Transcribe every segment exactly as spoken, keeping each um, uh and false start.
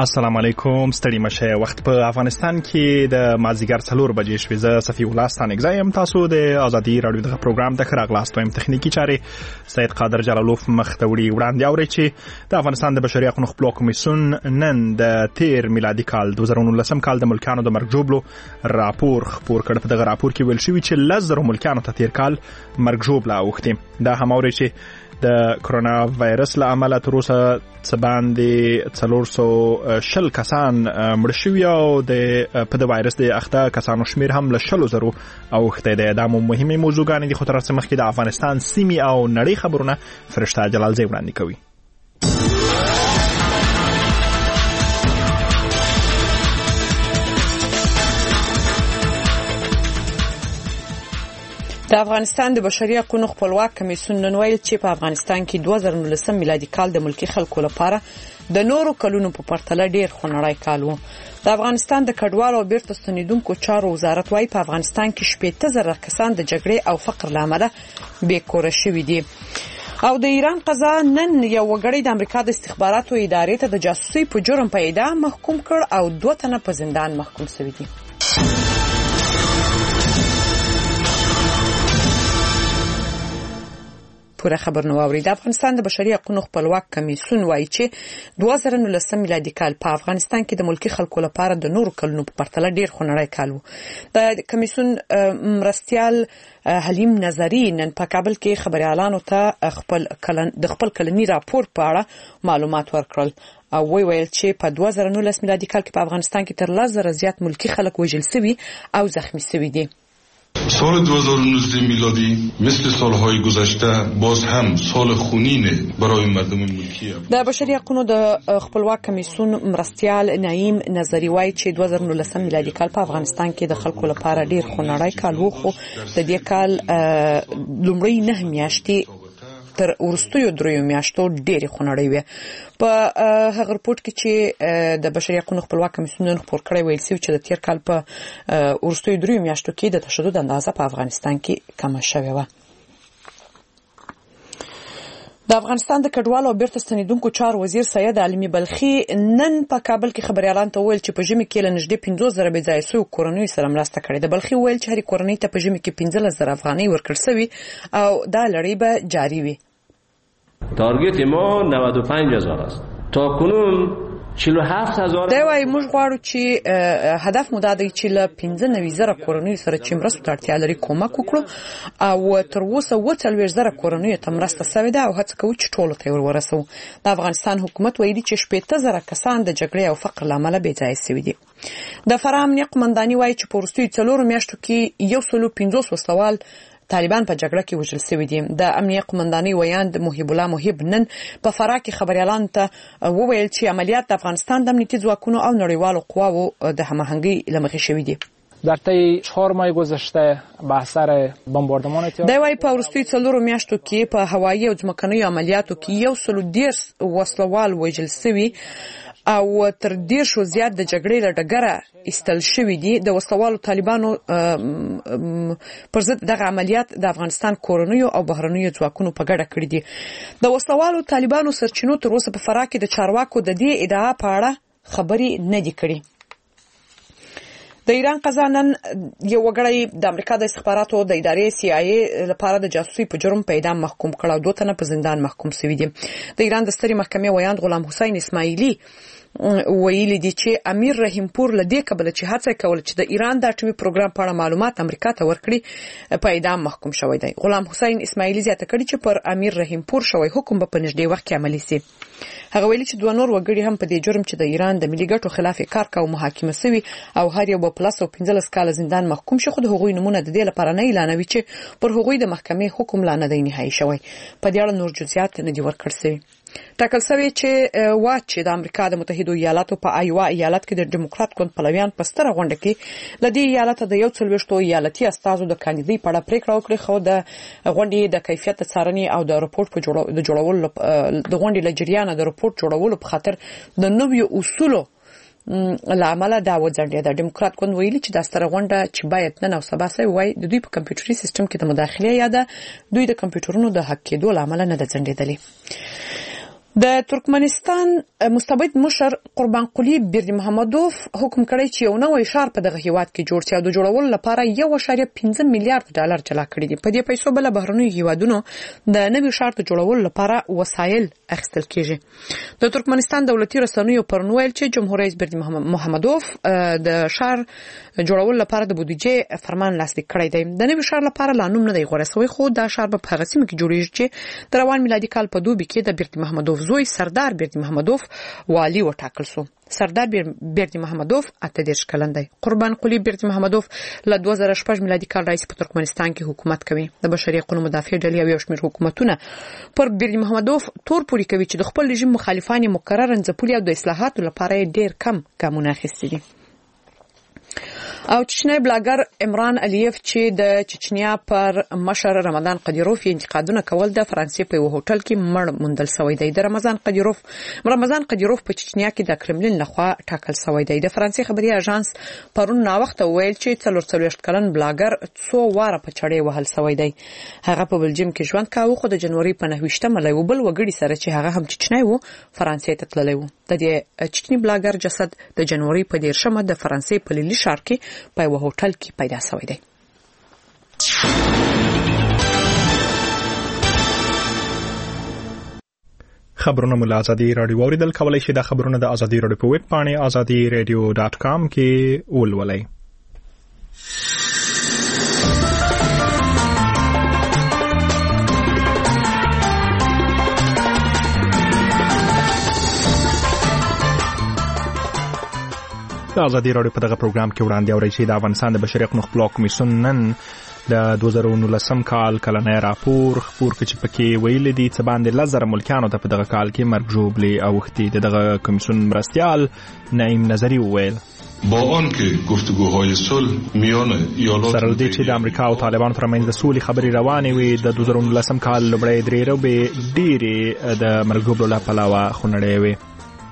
السلام علیکم. ستړي مشه. وخت په افغانستان کې د مازیګر څلور بجې شوې. زه صفی الله ستانګزی یم. تاسو د ازادي رادیو د پروګرام ته راغلاست. وایم تخنیکی چارې سید قادر جلالوف مختوړي وړاندې اوري چې د افغانستان د بشري حقوقو خپلواک کمیسیون نن د تیر میلادي کال دوه زره و نولس کال د ملکانو د مرګ ژوبلو راپور خپور کړ. په دغه راپور کې ویل شوی چې لزر ملکانو ته تیر کال مرګ ژوبله اوښتې. دا هم اوري چې د کرونا وایرس له امله تر اوسه څه باندې څلور سوه شل کسان مړه شوي او د په د وایرس د اخته کسانو شمیر هم له شلو زرو اوښتی دی. دا مهمې موضوعګانې دي، خو تر څه مخکې د افغانستان سیمې او نړۍ خبرونه فرشته جلالزی وړاندې کوي. د افغانستان د بشري حقوقو خپلواک کمیسیون نن ویل چې په افغانستان کې دوه زره و نولس میلادي کال د ملکی خلکو لپاره د نورو کلونو په پرتله ډیر خونړی کال و. د افغانستان د کډوالو او بیرته ستنیدونکو چارو وزارت وايي په افغانستان کې شپږ زره کسان د جګړې او فقر لامل بیکوره شوي دي. او د ایران قضا نن یو وګړی د امریکا د استخباراتو ادارې ته د جاسوسي په جرم په اعدام محکوم کړ او دوه تنه په زندان محکوم شوي دي. پوره خبر نو اوري. د افغانستان د بشري حقوقو خپلواک کمیسیون وايي چې دوه زره و نولس میلادي کال په افغانستان کې د ملکی خلکو لپاره د نورو کلونو په پرتله ډیر خونړی کال و. د کمیسیون مرستیال حلیم نظری نن په کابل کې خبريالانو ته خپل کلن د خپل کلنی راپور په اړه معلومات ورکړل او وی ویل چې په دوه زره و نولس میلادي کال کې په افغانستان کې تر لس زره زیات ملکی خلک وژل شوي او زخمی شوي دي. سال دو هزار و نوزده میلادی مثل سالهای گذشته باز هم سال خونین برای مردم ملکی. د بشري حقوقو د خپلواک کمیسیون مرستیال نعیم نظری وايي چې دوه زره و نولس میلادي کال په افغانستان کې د خلکو لپاره ډیر خونړی کال و، خو د دې کال لومړی نه میاشتې تر ورستیو دریو میاشتو ډېری خونړی وي. په هغه رپورت کې چې د بشري حقوقو خپلواک کمیسیون خپور کړی ویل شوی چې د تیر کال په ورستیو دریو میاشتو کې د تشدد اندازه په افغانستان کې کم شوې و. د افغانستان د کډوالو او بیرته ستنیدونکو چارو وزیر سید علي بلخي نن په کابل کې خبريالان ته ویل چې په ژمي کې له نږدې پنځوس زره بې ځایه شویو کورنیو سره مرسته کړې ده. بلخي ویل چې هرې کورنۍ ته په ژمي کې پنځلس زره افغانۍ ورکړل شوي او دا لړۍ به جاري وي. تارگت ما نود و پنج هزار است. تا کنون چهل و هفت هزار. دا وايي موږ غواړو چې هدف مو دا دی چې له پنځه نوي زره کورنیو سره چې مرستو ته اړتیا لري کومک وکړو او تر اوسه اووه څلوېښت زره کورنیو ته مرسته شوې ده او هڅه کوو چې ټولو ته ور ورسوو. د افغانستان حکومت ویلي چې شپږ زره کسان د جګړې او فقر لامل بې ځایه شوي دي. د فراه امنیه قومنداني وايي چې په وروستیو څلورو میاشتو کې یو سل پنځوس وسلوال طالبان په جګړه کې وژل شوي دي. د امنیه قومنداني ویاند محب الله محب نن په فراه کې خبريالانو ته وویل چې عملیات د افغانستان د امنیتي ځواکونو او نړیوالو قواو د هماهنګۍ له مخې شوي دي. در طی چهار ماه گذشته به اثر بمباردمان د وای په وروستیو څلورو میاشتو کې په هوایي او ځمکنیو عملیاتو کې یو سل دېرش وسلوال وژل شوي او تر دیرشو زیات د جګړې له ډګره ایستل شوي دي. د وسلوالو طالبانو پر ضد دغه عملیات د افغانستان کورنیو او بهرنیو ځواکونو په ګډه کړي دي. د وسلوالو طالبانو سرچینو تر اوسه په فراه کې د چارواکو د دې ادعا په اړه خبرې نه دي کړي. د ایران قضا نن یو وګړی د امریکا د استخباراتو د ادارې سی آی ای لپاره د جاسوسي په جرم په اعدام محکوم کړ او دوه تنه په زندان محکوم شوي دي. د ایران د سترې محکمې ویاند غلام حسین اسماعیلی ویلي دي چې امیر رحیم پور له دې کبله چې هڅه کوله چې د ایران د اټومي پروګرام په اړه معلومات امریکا ته ورکړي په اعدام محکوم شوی دی. غلام حسین اسماعیلی زیاته کړي چې پر امیر رحیم پور شوی حکم به په نږدې وخت کې عملي شي. هغه ویلي چې دوه نور وګړي هم په دې جرم چې د ایران د ملي ګټو خلاف کار کاوه محاکمه شوي او هر یو په پلاس او پنځلس کال زندان محکوم شو. خو د هغوی نمونه د دې لپاره نه اعلانوي چې پر هغوی د محکمې حکم لا نه دی نهایی شوی. په دې اړه نور جزئیات نه دي ورکړل شوي. ټاکل شوی چې وا چې د امریکا د متحده ایالاتو په ایوا ایالت کې د ډیموکرات ګوند پلویان په ستره غونډه کې لدې ایالت د یو څلوېښتو ایالتي استازو د کاندیدۍ په اړه پریکړه وکړه. خو د غونډې د کیفیت څارنې او د رپورت په جوړولو د غونډې لجریانه د رپورت جوړولو په خاطر د نویو اصولو لامل دا وځنډه. د ډیموکرات ګوند ویلي چې د ستره غونډه چې باید نن او سبا سوي وای د دوی په کمپیوټري سیستم کې د مداخله یا د دوی د کمپیوټرونو د هک کېدو لامل نه ده ځنډېدلې. د ترکمنستان مستبد مشر قربان قلی بردیمحمدوف حکم کړی چې یو نوی ښار په دغه هیواد کې جوړ شي او د جوړولو لپاره یو اشاریه پنځه میلیارډ ډالر جلا کړي دي. په دې پیسو بل بهرنیو هیوادونو د نوي ښار د جوړولو لپاره وسایل اخیستل کیږي. د ترکمنستان دولتي رسنیو پرون ویل چې جمهور رئیس بردیمحمدوف د ښار جوړولو لپاره د بودیجې فرمان لاسلیک کړی دی. د نوي ښار لپاره لا نوم نه دی غوړه شوی، خو دا ښار په هغه سیمه کې جوړیږي چې د روان میلادي کال په دوبي کې د بردیمحمدوف زوی سردار بردیمحمدوف والی وټاکل شو. سردار بردیمحمدوف اته دېرش کلن دی. قربان قلی بردیمحمدوف له دوه زره شپږ میلادي کال راهیسې په ترکمنستان کې حکومت کوي. د بشري حقوقو مدافع ډلې او یو شمېر حکومتونه پر بردیمحمدوف تور پوري کوي چې د خپل رژیم مخالفان مقرر انځپولي او د اصلاحاتو لپاره ډېر کم ګامونه اخیستي دي. او چچنی بلاګر عمران علیف چې د چچنیا پر مشر رمضان قدیروف انتقادونه کول د فرانسې په یو هوټل کې مړ موندل شوی دی. د رمضان قدیروف رمضان قدیروف په چچنیا کې د کرملین لخوا ټاکل شوی دی. د فرانسې خبري اژانس پرون نا وخت ویل چې څلور څلوېښت کلن بلاګر څو واره په چړې وهل شوی دی. هغه په بلجیم کې ژوند کاوه، خو د جنوري په نهه ویشتمه له یو بل وګړي سره چې هغه هم چچنی و فرانسې ته تللی و. د دې چچنی بلاګر جسد د جنوري په دیرشمه د فرانسې په لیلی ښار کې په یو هوټل کې پیدا شوی دی. خبرونه مو له ازادي رادیو اوریدل کولای شي. د خبرونه د ازادي رادیو په ویب پاڼه ازادي رادیو ډاټ کام کې ولولئ. د ازادي رادیو په دغه پروګرام کې وړاندې اورئ چې د افغانستان د بشري حقوقو خپلواک کمیسیون نن د دوه زره نولسم کال کلنی راپور خپور کړ چې پکې ویلي دي چې باندې لس زره ملکیانو ته په دغه کال کې مرګ ژوبلې اوښتي. د دغه کمیسیون مرستیال نعیم نظری وویل با آنکه گفتگوهای صلح میان ایالات سره دې چې د امریکا او طالبان ترمنځ د سولې خبرې روانې وي، د دوه زره نولسم کال لومړۍ درې روبې ډېرې د مرګ ژوبلو له پلوه خونړۍ وي.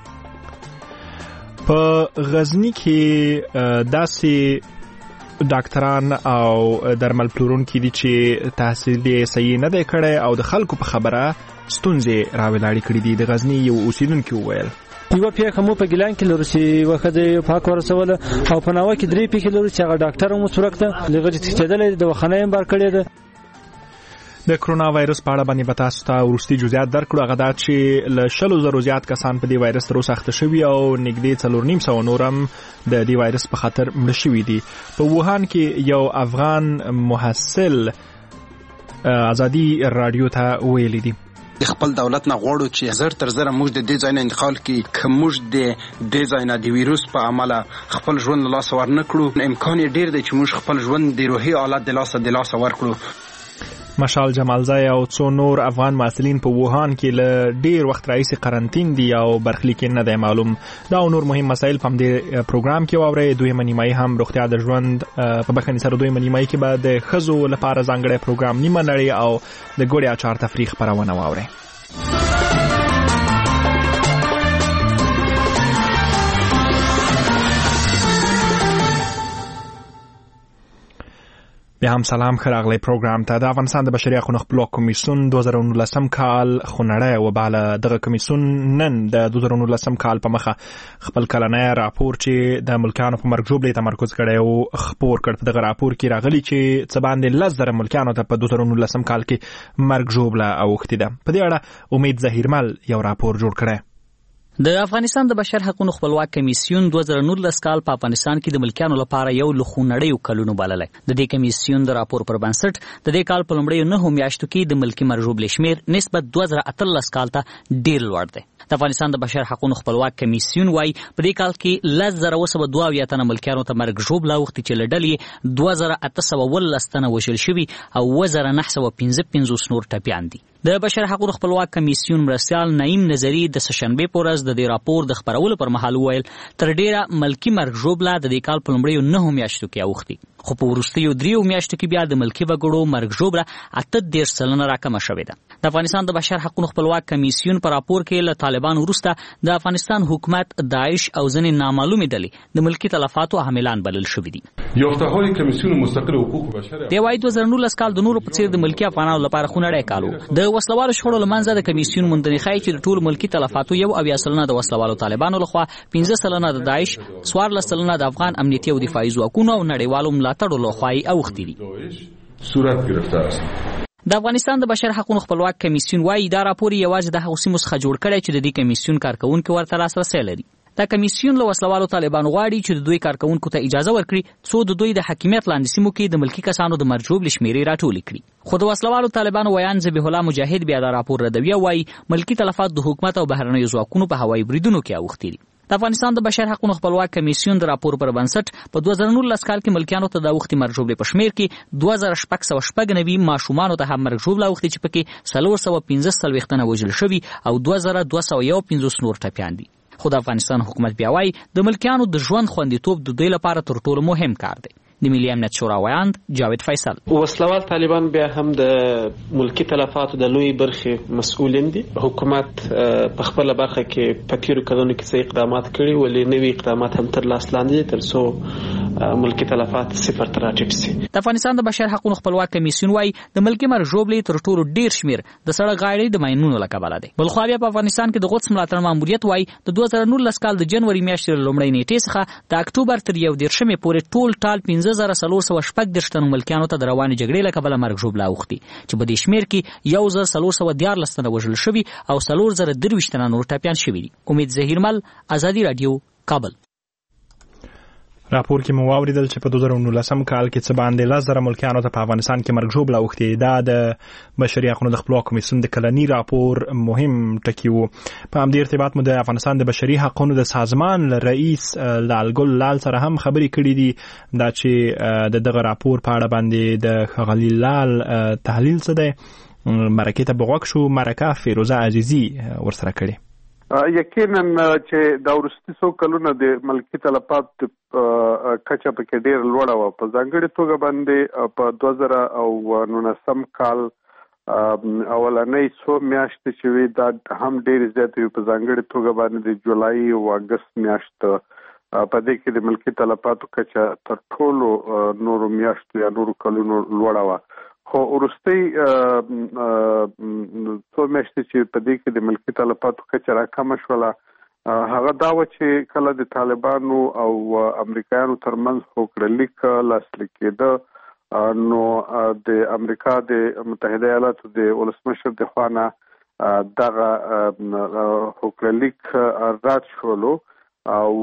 په غزنی کې داسې ډاکټران او درمل پلورونکي دي چې تحصیل یې صحیح نه دی کړی او د خلکو په خبره ستونزې راولاړې کړي دي. د غزنی یو اوسیدونکي وویل یو پیښه مو په ګیلان کې لرو چې وخت پاک ورسوله او په ناوه کې درې پیښې لرو چې هغه ډاکټر مو څورک ته لږه چې کېدل د وخنه هم بار کړی ده. د کرونا وایرس په اړه باندې به تاسو ته وروستي جزئیات درکړو. هغه دا چې له شلو زرو زیات کسان په دې وایرس تر اوسه اخته شوي او نږدې څلور نیم سوه نور هم د دې وایرس په خطر مړه شوي دي. په ووهان کې یو افغان محصل ازادي رادیو ته ویلي دي خپل دولت نه غواړو چې زر تر زر موږ د دې ځای نه انتقال کړي، که موږ د دې ځای نه د ویروس په عمله خپل ژوند له لاسه ورنکړو، امکان یې ډېر دی چې موږ خپل ژوند د روحي حالت د لاسه د لاسه ورکړو. مشال جمالزای او څو نور افغان محصلین په ووهان کې له ډیر وخت راهیسې قرنطین دي او برخلیک نه دی معلوم. دا او نور مهم مسایل په دې پروګرام کې واورئ. دویمه نیمایي هم روغتیا د ژوند په بخښنې سره دویمه نیمایي کې به د ښځو لپاره ځانګړی پروګرام نیمه نړۍ او د ګوړې اچار تفریح خپرونه واورئ. بیا هم سلام ښه راغلی پروګرام ته. د افغانستان د بشري حقوقو خپلواک کمیسیون دوه زره نولسم کال خونړی وباله. دغه کمیسیون نن د دوه زره نولسم کال په مخه خپل کلنی راپور چې د ملکیانو په مرګ ژوبلې تمرکز کړی او خپور کړ. په دغه راپور کې راغلي چې څه باندې لس زره ملکیانو ته په دوه زره نولسم کال کې مرګ ژوبله اوښتې ده. په دې اړه امید ظهیرمل یو راپور جوړ کړی. د افغانستان د بشر حقوقو خپلواک کمیسیون دوه زره نولس کال په افغانستان کې د ملکیانو لپاره یو له خونړیو کلونو بللی. د دې کمیسیون د راپور پر بنسټ د دې کال په لومړیو نهو میاشتو کې د ملکي مرګ ژوبلې شمېر نسبت دوه زره اتلس کال ته ډېر لوړ دی. د افغانستان د بشر حقوقو خپلواک کمیسیون وايي په دې کال کې لس زره اووه سوه دوه اویا تنه ملکیانو ته مرګ ژوبله اوښتې چې له ډلې دوه زره اته سوه اوولس تنه وژل شوي او اووه زره نهه سوه پنځه پنځوس نور ټپیان دي. د بشر حقوقو خپلواک کمیسیون مرستیال نعیم نظری د سهشنبې په ورځ د دې راپور د خپرولو پر مهال وویل تر ډېره ملکي مرګ ژوبله د دې کال په لومړیو نهو میاشتو کې اوښتې، خو په وروستیو دریو میاشتو کې بیا د ملکي وګړو مرګ ژوبله اته دېرش سلنه راکمه شوې ده. د افغانستان د بشر حقوقو خپلواک کمیسیون په راپور کې له طالبان وروسته د افغانستان حکومت داعش او ځینې نامعلومې ډلې د ملکي تلفاتو حاملان بلل شوي دي. یافته‌های کمیسیون مستقل حقوق بشر دی وايي دوه زره نولس کال د نورو په څیر د ملکی افغانانو لپاره خونړی کال و. د وسلوالو شخړو لمنځه د کمیسیون موندنې ښایي چې د ټولو ملکی تلفاتو یو اویا سلنه د وسلوالو طالبانو لخوا، پنځه سلنه د داعش، څوارلس سلنه د افغان امنیتي او دفاعي ځواکونو او نړیوالو ملاتړو لخوا یې اوښتي دي. صورت گرفته است. د افغانستان د بشر حقوقو خپلواک کمیسیون وايي دا راپور یوازې د هغو سیمو څخه جوړ کړی چې د دې کمیسیون کارکونکو ورته لاسرسی لري. دا کمیسیون له وسلوالو طالبانو غواړي چې د دوی کارکونکو ته اجازه ورکړي څو د دوی د حاکمیت لاندې سیمو کې د ملکی کسانو د مرجوب لشمیرې راټولې کړي. خو د وسلوالو طالبانو ویان ذبیح الله مجاهد بیا دا راپور ردوي او وايي ملکی تلفات د حکومت او بهرنیو ځواکونو په هوایي بریدونو کې اوښتي دي. د افغانستان د بشر حقوقو خپلواک کمیسیون د راپور پر بنسټ په دوه زره نولس کال کې ملکیانو ته د وختي مرجوب په شمیر کې دوه زره شپږ سوه شپږ نوي ماشومان ته هم مرجوب لاوختي چې پکې څلور سوه پنځه څلوېښت تنه وژل شوي او دوه زره دوه سوه یو پنځوس نور ټپیان دي. خو د افغانستان حکومت بیا وايي د ملکیانو د ژوند خوندیتوب د دوی لپاره تر ټولو مهم کار دی. د ملي امنیت شورا ویاند جاوید فیصل: وسلوال طالبان بیا هم د ملکی تلفاتو د لوی برخې مسؤلین دي. حکومت په خپل برخه کې په تیرو کلونو کې څه اقدامات کړي ولې نوي اقدامات هم تر لاس لاندې دي تر څو ملکی تلفات صفر ته راټیټ شي. د افغانستان د بشر حقوقو خپلواک کمیسیون وايي د ملکی مرجوب لې تر ټولو ډیر شمیر د سړک غاړې د ماینونو له کبله دی. بلخو بیا په افغانستان کې د قدس ملاتړ ماموریت وايي د دوه زره نولس کال د جنوري میاشتې لومړۍ نیټې څخه د اکتوبر تر یو دېرشمې پورې ټول ټال پنځه زره څلور سوه شپږ دېرش تنو ملکیانو ته د روانې جګړې له کبله مرګ ژوبله اوښتي چې په دې شمېر کې یو زر څلور سوه دیارلس تنه وژل شوي او څلور زره درویشت تنه نور ټپیان شوي دي. امید ظهیرمل، ازادي راډیو، کابل. راپور کې مو واوریدل چې په دوه زره نولسم کال کې څه باندې لس زره ملکیانو ته په افغانستان کې مرګ ژوبله اوښتې. دا د بشري حقوقو د خپلواک کمیسیون د کلني راپور مهم ټکي و. په همدې ارتباط مو د افغانستان د بشري حقوقو د سازمان رئیس لال ګل لال سره هم خبرې کړې دي دا چې د دغه راپور په اړه باندې د ښاغلي لال تحلیل څه دی. مرکې ته به غوږ شو. مرکه فیروزه عزیزي ورسره کړې. یقینا چې د وروستي څو کلونو د ملکی تلفات کچه پکې ډېر لوړه وه. په ځانګړې توګه باندې په دوه زره او نولسم کال اولنۍ څو میاشتې چې وي دا هم ډېرې زیاتې وي. په ځانګړې توګه باندې د جولای او اګست میاشت په دې کې د ملکی تلفاتو کچه تر ټولو نورو میاشتو یا نورو کلونو لوړه وه. خو وروستۍ څو میاشتې چې په دې کې د ملکی تلفاتو کچه راکمه شوله هغه دا وه چې کله د طالبانو او امریکایانو ترمنځ هوکړلیک لاسلیک کېده نو د امریکا د متحده ایالاتو د ولسمشر د خوا نه دغه هوکړلیک رد شولو او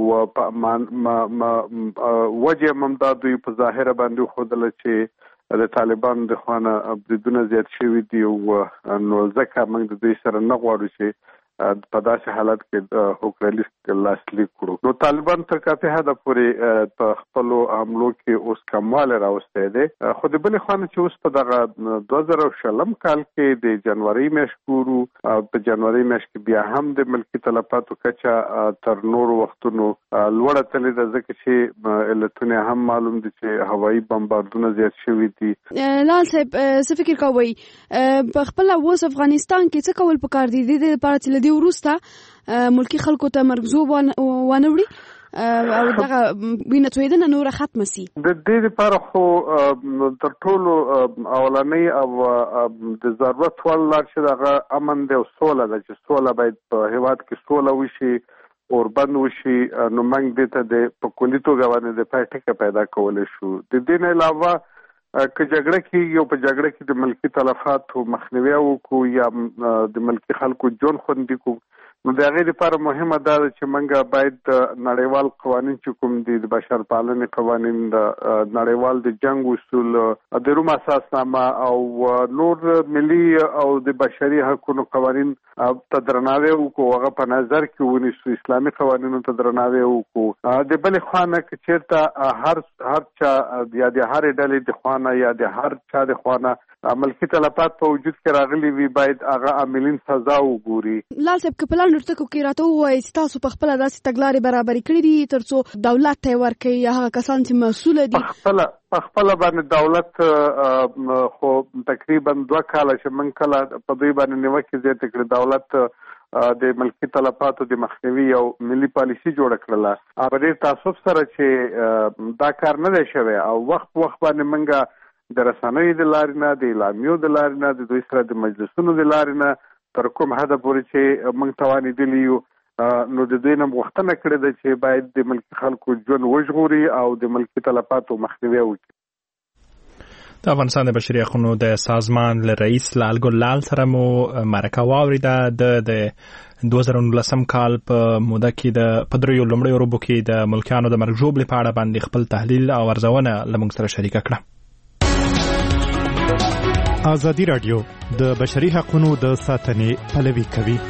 وجه هم دا دوی په ظاهره باندې وښودله چې د طالبانو د خوا نه بریدونه زیات شوي دي او نو ځکه موږ د دوی سره نه غواړو چې په داسې حالت کې هوکړلیک لاسلیک کړو. نو طالبان تر کافي حده پورې په خپلو حملو کې اوس کموالی راوستی دی. خو د بلې خوا نه چې اوس په دغه دوه زره شلم کال کې د جنورۍ میاشت ګورو په جنورۍ میاشت کې بیا هم د ملکي تلفاتو کچه تر نورو وختونو لوړه تللې ده ځکه چې علتونه هم معلوم دي چې هوایي بمباردونه زیات شوي دي. لال صاحب څه فکر کوئ په خپله اوس افغانستان کې څه کول پکار دي د دې لپاره چې له دې وروسته ملکي خلکو ته مرګ ونه وړي او دغه وینه تویدنه نوره ختمه سي؟ د دې لپاره خو تر ټولو اولنۍ او د ضرورت وړ لار چې دغه امن دی او سوله ده چې سوله باید په هېواد کې سوله وشي اوربند وشي. نو موږ دې ته د په کلي توګه باندې د پای ټکه پیدا کولی شو. د دې نه علاوه که جګړه کېږي او په جګړه کې د ملکي تلفاتو مخنیوی وکړو یا د ملکي خلکو ژوند خوندي کړو نو د هغې لپاره مهمه دا ده چې موږ باید نړیوال قوانین چې کوم دي د بشر پالنې قوانین د نړیوال د جنګ اصول د روم اساسنامه او نور ملي او د بشري حقوقو قوانین ته درناوی وکړو هغه په نظر کې ونیسو. اسلامي قوانینو ته درناوی وکړو. د بلې خوا نه که چېرته هر هر چا یا د هرې ډلې د خوا نه یا د هر چا د خوا نه ملکي تلفات په وجود کې راغلي وي باید هغه عاملین سزا وګوري. لال صاحب که په لاندې ټکو کې راته ووایي چې تاسو په خپله داسې تګلارې برابرې کړي دي تر څو دولت ته یې ورکوي یا هغه کسان چې مسؤله دي؟ پخپله پخپله باندې دولت خو تقریبا دوه کاله چې موږ کله په دوی باندې نیوکې زیاتې کړې دولت د ملکی تلفاتو د مخنیوي یو ملي پالیسي جوړ کړله. په ډېر تاسف سره چې دا کار نه دی شوی او وخت وخت باندې موږ د رسنیو د لارې نه، د اعلامیو د لارې نه، د دوی سره د مجلسونو د لارې نه تر کوم حده پورې چې موږ توانېدلي یو نو د دوی نه غوښتنه کړې ده چې باید د ملکي خلکو ژوند وژغوري او د ملکي تلفاتو مخنیوی وکړي. د افغانستان د بشري حقوقو د سازمان له رئیس لال ګل لال سره مو مرکه واوریده. د د دوه زره نولسم کال په موده کې د پدریو لومړیو روبو کې د ملکیانو د مرګ ژوبلې په اړه باندې خپل تحلیل او ارزونه لمونږ سره شریکه کړه. ازادي راډیو د بشري حقوقو د ساتنې پلوي کوي.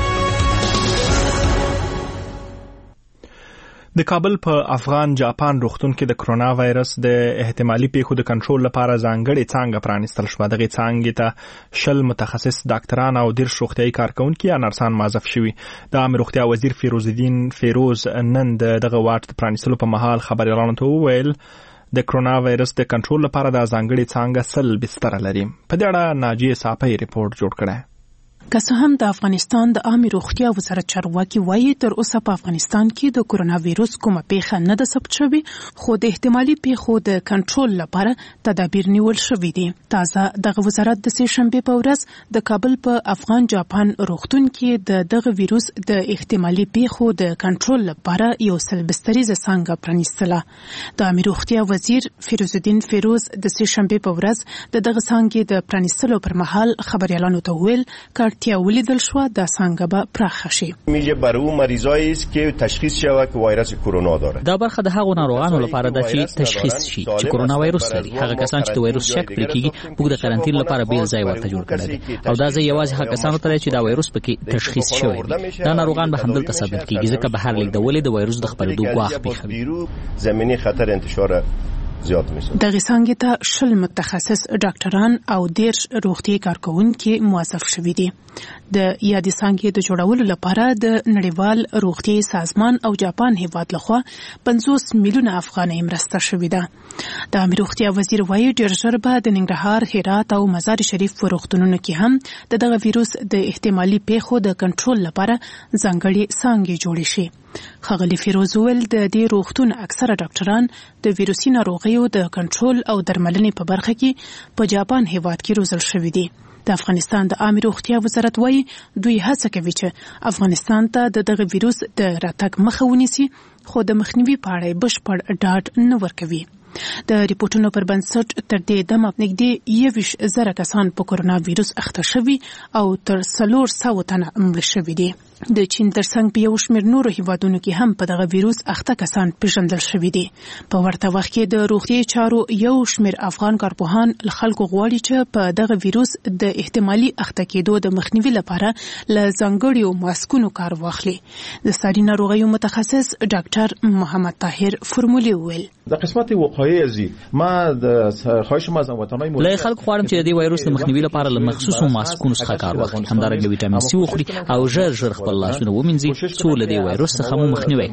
د کابل په افغان جاپان روغتون کې د کرونا وایرس د احتمالي پیښو د کنټرول لپاره ځانګړې څانګه پرانیستل شوه. دغه څانګې ته شل متخصص ډاکټران او دېرش روغتیايي کارکونکي یا نرسان معزف شوي. د عامه روغتیا وزیر فیروز الدین فیروز نن دغه واټ د پرانیستلو په مهال خبريالانو ته وویل د کرونا وایرس د کنټرول لپاره د ځانګړې څانګه سل بستر لري. په دې اړه ناجیه صافی ریپورت جوړ کړی. که څه هم د افغانستان د عامه روغتیا وزارت چارواکي وایي تر اوسه په افغانستان کې د کرونا وایرس کومه پیښه نه ده ثبت شوې، خو د احتمالي پیښو د کنټرول لپاره تدابیر نیول شوي دي. تازه دغه وزارت د سه شنبې په ورځ د کابل په افغان جاپان روغتون کې د دغه وایرس د احتمالي پیښو د کنټرول لپاره یو سل بستریزه څانګه پرانیستله. د عامه روغتیا وزیر فیروز الدین فیروز د سه شنبې په ورځ د دغه څانګې د پرانیستلو پر مهال خبريالانو ته ویل کارتیا ولیدل شو د څنګه به پراخه شي. میگه برای اون مریضایی است که تشخیص شود که وایرس کرونا داره. دا برخه د هغو ناروغانو لپاره ده چې تشخیص شي چې کرونا وایرس لري. هغه کسان چې د وایرس شک پرې کیږي موږ د قرنطین لپاره بیل ځای ورته جوړ کړی دی او دا ځای یوازې هغه کسانو ته چې دا وایرس پکې تشخیص شوی دی. دا ناروغان به همدلته ثابت کیږي ځکه بهر لیږدول د وایرس د خپرېدو ګواښ پیښوي. زمینی خطر انتشار زیات میشه. دغه څنګه ته شل متخصص ډاکټران او دېرش روغتي کارکونکي موظف شوي دي. د یادې څنګه د جوړولو لپاره د نړیوال روغتي سازمان او جاپان هیواد لخوا پنځوس میلیونه افغانۍ مرسته شوې ده. د عامه روغتیا وزیر وایي ډېر ژر به د ننګرهار، هرات او مزار شریف په روغتونونو کې هم د دغه وایرس د احتمالي پیښو د کنټرول لپاره ځانګړې څانګې جوړې شي. ښاغلي فیروز ویل د دې روغتون اکثره ډاکټران د ویروسي ناروغیو د کنټرول او درملنې په برخه کې په جاپان هیواد کې روزل شوي دي. د افغانستان د عامه روغتیا وزارت وایي دوی هڅه کوي چې افغانستان ته د دغه ویروس د راتګ مخه ونیسي، خو د مخنیوي په اړه بشپړ ډاډ نه ورکوي. د ریپورتونو پر بنسټ تر دې دمه نږدې یویشت زره کسان په کرونا ویروس اخته شوي او تر څلور سوه تنه مړه شوي دي. د چین ترڅنګ په یو شمېر نورو هیوادونو کې هم په دغه ویروس اخته کسان پیژندل شوي دي. په ورته وخت کې د روغتي چارو یو شمېر افغان کارپوهان له خلکو غواړي چې په دغه ویروس د احتمالي اخته کېدو د مخنیوي لپاره له ځانګړو ماسکونو کار واخلي. د ساري ناروغیو متخصص ډاکټر محمد طاهر فرمولی ویل د قسمت وقایع ازي ما د خواهش ما از وطنای له خلکو غواړم چې د دې وایرس د مخنیوي لپاره له مخصوصو ماسکونو څخه کار واخلي، همدارنګه ویټامین سي وخوري او ژر ژر خپل لاسونه ومینځي څو له دې وایرس څخه مو مخنیوي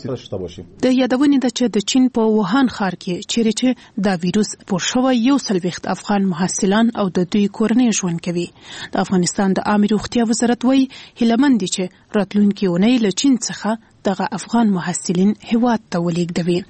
کړي. د یادونې ده چې د چین په ووهان ښار کې چیرې چې دا وایرس پور شوی یو څلوېښت افغان محصلان او د دوی کورنۍ ژوند کوي. د افغانستان د عامه روغتیا وزارت وایي هیله مند دي چې راتلونکي اونۍ له چین څخه دغه افغان محصلین هیواد ته ولېږدوي.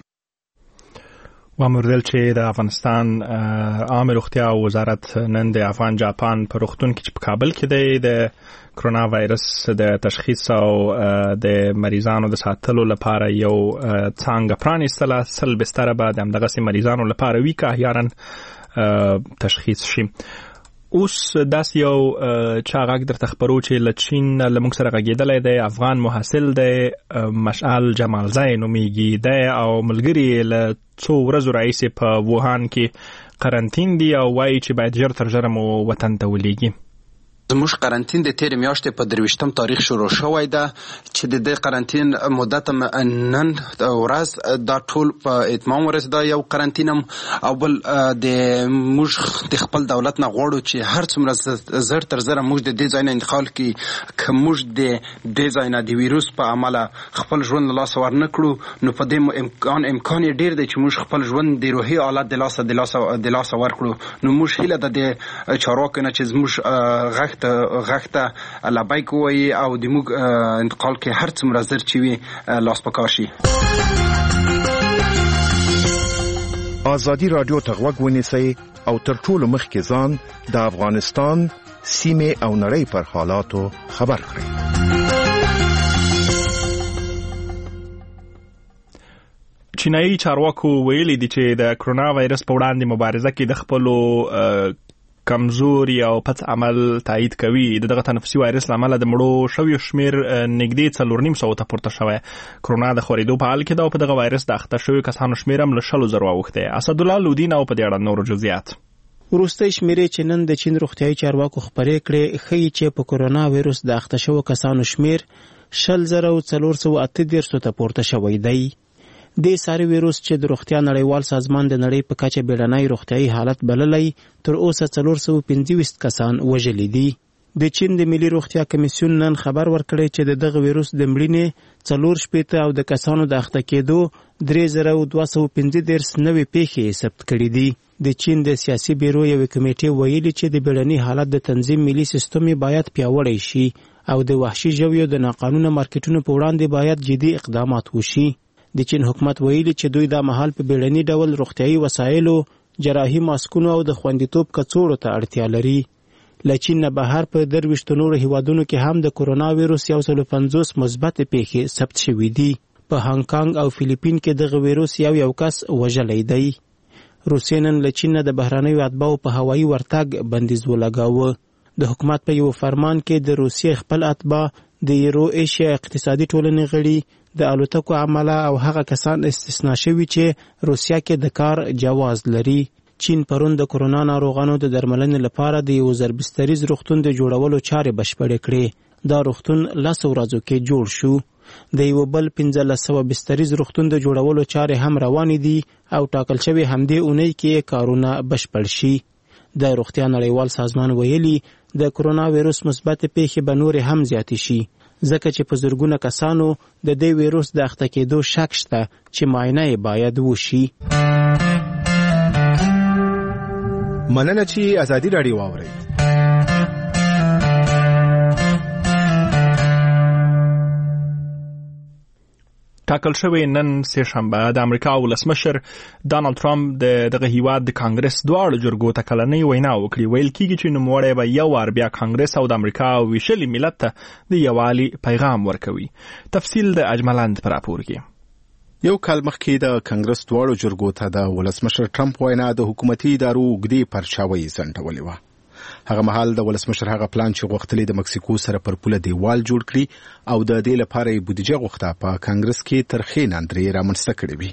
وامردل چې د افغانستان عامه روغتیا وزارت نن د افغان جاپان په روغتون کې په کابل کې دی د کرونا وایرس د تشخیص او د مریضانو د ساتلو لپاره یو څانګه پرانیستله. سل بستر به د همدغسې مریضانو لپاره وي که احیانا تشخیص شي. اوس داس یو چا غږ درته خبرو چې له چین له موږ سره غږېدلی دی، افغان محصل دی، مشعل جمالزی نومیږي دی او ملګري له څو ورځو راهیسې په ووهان کې قرنطین دي او وایي چې باید ژر تر ژره مو وطن ته ولیږي. زموږ قرنطین د تیر میاشتې په درویشتم تاریخ شروع شوی ده چې د دې قرنطین مدت نن ورځ دا ټول په اتمام ورسېده. یو قرنطینم او بل د موږ د خپل دولت نه غواړو چې هر څومره زر تر زره موږ د دې ځای نه انتقال کړي. که موږ د دې ځای نه د ویروس په امله خپل ژوند له لاسه ورنه کړو نو په دې امکان امکان یې ډېر دی چې موږ خپل ژوند د روحي حالت د لاسه د لاسه د لاسه ورکړو. نو موږ هیله ده د چارواکو نه چې زموږ غږ ته غږ ته لبیک ووایي او د موږ انتقال کې هر څومره زر چې وي لاس په کار شي. ازادي رادیو ته غوږ ونیسئ او تر ټولو مخکې ځان د افغانستان سیمې او نړۍ پر حالاتو خبر کړئ. چینایي چارواکو ویلي دي چې د کرونا وایرس په وړاندې مبارزه کې د خپلو کمزوري او پڅ عمل تایید کوي. دغه تنفسي وایرس لامل د مړو شویو شمیر نږدې څلور نیم سو ته پورته شوی. کرونا د خورېدو په حال کې ده او په دغه وایرس د اخته شویو کسانو شمیر هم له شلو زرو اوښتی. اسدالله لودین او په دې اړه نور جزئیات. وروستۍ شمیرې چې نن د چین روغتیايي چارواکو خبرې کړې ښیي چې په کرونا وایرس د اخته شویو کسانو شمیر شل زره او څلور سوه اته دېرش ته پورته شوی دی. د ساري ویروس چې د روغتیا نړیوال سازمان د نړۍ په کچه بیړنی روغتیايي حالت بللی تر اوسه څلور سوه پنځه ویشت کسان وژلي دي. د چین د ملي روغتیا کمیسیون نن خبر ورکړی چې د دغه ویروس د مړینې څلور شپېته او د کسانو د اخته کېدو درې زره او دوه سوه پنځه دېرش نوې پیښې ثبت کړي دي. د چین د سیاسي بیرو یوې کمیټې ویلي چې د بیړني حالت د تنظیم ملي سیستم باید پیاوړی شي او د وحشي ژویو د ناقانونه مارکیټونو په وړاندې باید جدي اقدامات وشي. د چین حکومت ویلي چې دوی دا مهال په بیړني ډول روغتیايي وسایلو، جراحي ماسکونو او د خوندیتوب کڅوړو ته اړتیا لري. له چین نه بهر په درویشتو نورو هیوادونو کې هم د کرونا ویروس یو سل پنځوس مثبت پیښې ثبت شوي دي. په هانګ کانګ او فلیپین کې دغه ویروس یو یو کس وژلی دی. روسیې نن له چین نه د بهرنیو اتباعو په هوایي ورتګ بندیز ولګاوه. د حکومت په یو فرمان کې د روسیې خپل اتباع د یورو ایشیا اقتصادي ټولنې غړي د الوتکو عمله او هغه کسان استثنا شوي چې روسیا کې د کار جواز لري. چین پرون د کرونا ناروغانو د درملنې لپاره د یو زر بستریز روغتون د جوړولو چارې بشپړې کړې. دا روغتون لسو ورځو کې جوړ شو. د یو بل پنځلس سوه بستریز روغتون د جوړولو چارې هم روانې دي او ټاکل شوي همدې اونۍ کې کارونه بشپړ شي. د روغتیا نړیوال سازمان ویلي د کرونا ویروس مثبت پیښې به نورې هم زیاتې شي ځکه چې په زرګونه کسانو د دې ویروس د اخته کېدو شک شته چې معاینه یې باید وشي. مننه چې ازادي راډیو واورئ. ټاکل شوی نن سه شنبه د امریکا ولسمشر ډانلډ ټرمپ د دغه هیواد د کانګرس دواړو جرګو ته کلنۍ وینا وکړي. ویل کېږي چې نوموړی به یو وار بیا کانګرس او د امریکا ویشلي ملت ته د یووالي پیغام ورکوي. تفصیل د اجملند پر راپور کې. یو کال مخکې د کانګرس دواړو جرګو ته د ولسمشر ټرمپ وینا د حکومتي ادارو اوږدې پرچاوۍ ځنډولې وه. هغه مهال د ولسمشر هغه پلان چې غوښتلی د مکسیکو سره پر پوله دیوال جوړ کړي او د دې لپاره یې بودیجه غوښته په کانګرس کې ترخې ناندرې رامنځته کړې وي.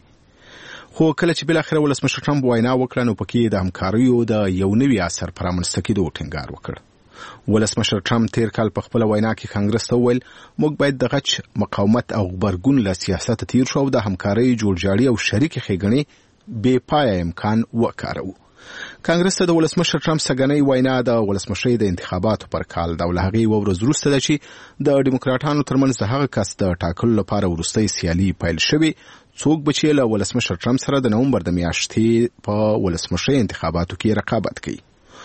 خو کله چې بالاخره ولسمشر ټرمپ وینا وکړه نو پکې د همکاریو د یو نوي اثر پر رامنځته کېدو ټینګار وکړ. ولسمشر ټرمپ تیر کال په خپل وینا کې کانګرس ته وویل موږ باید د غچ مقاومت او غبرګون له سیاست تیر شو او د همکارۍ جوړجاړي او شریک ښېګڼې بې پایه امکان وکاروو. کانګرس ته د ولسمشر ټرمپ سګنۍ وینا د ولسمشرۍ د انتخاباتو پر کال د ولهغې یوه ورځ وروسته ده چې د ډیموکراټانو ترمنځ د هغه کس د ټاکلو لپاره وروستۍ سیالي پیل شوې څوک به چې له ولسمشر ټرمپ سره د نومبر د میاشتې په ولسمشرۍ انتخاباتو کې رقابت کوي.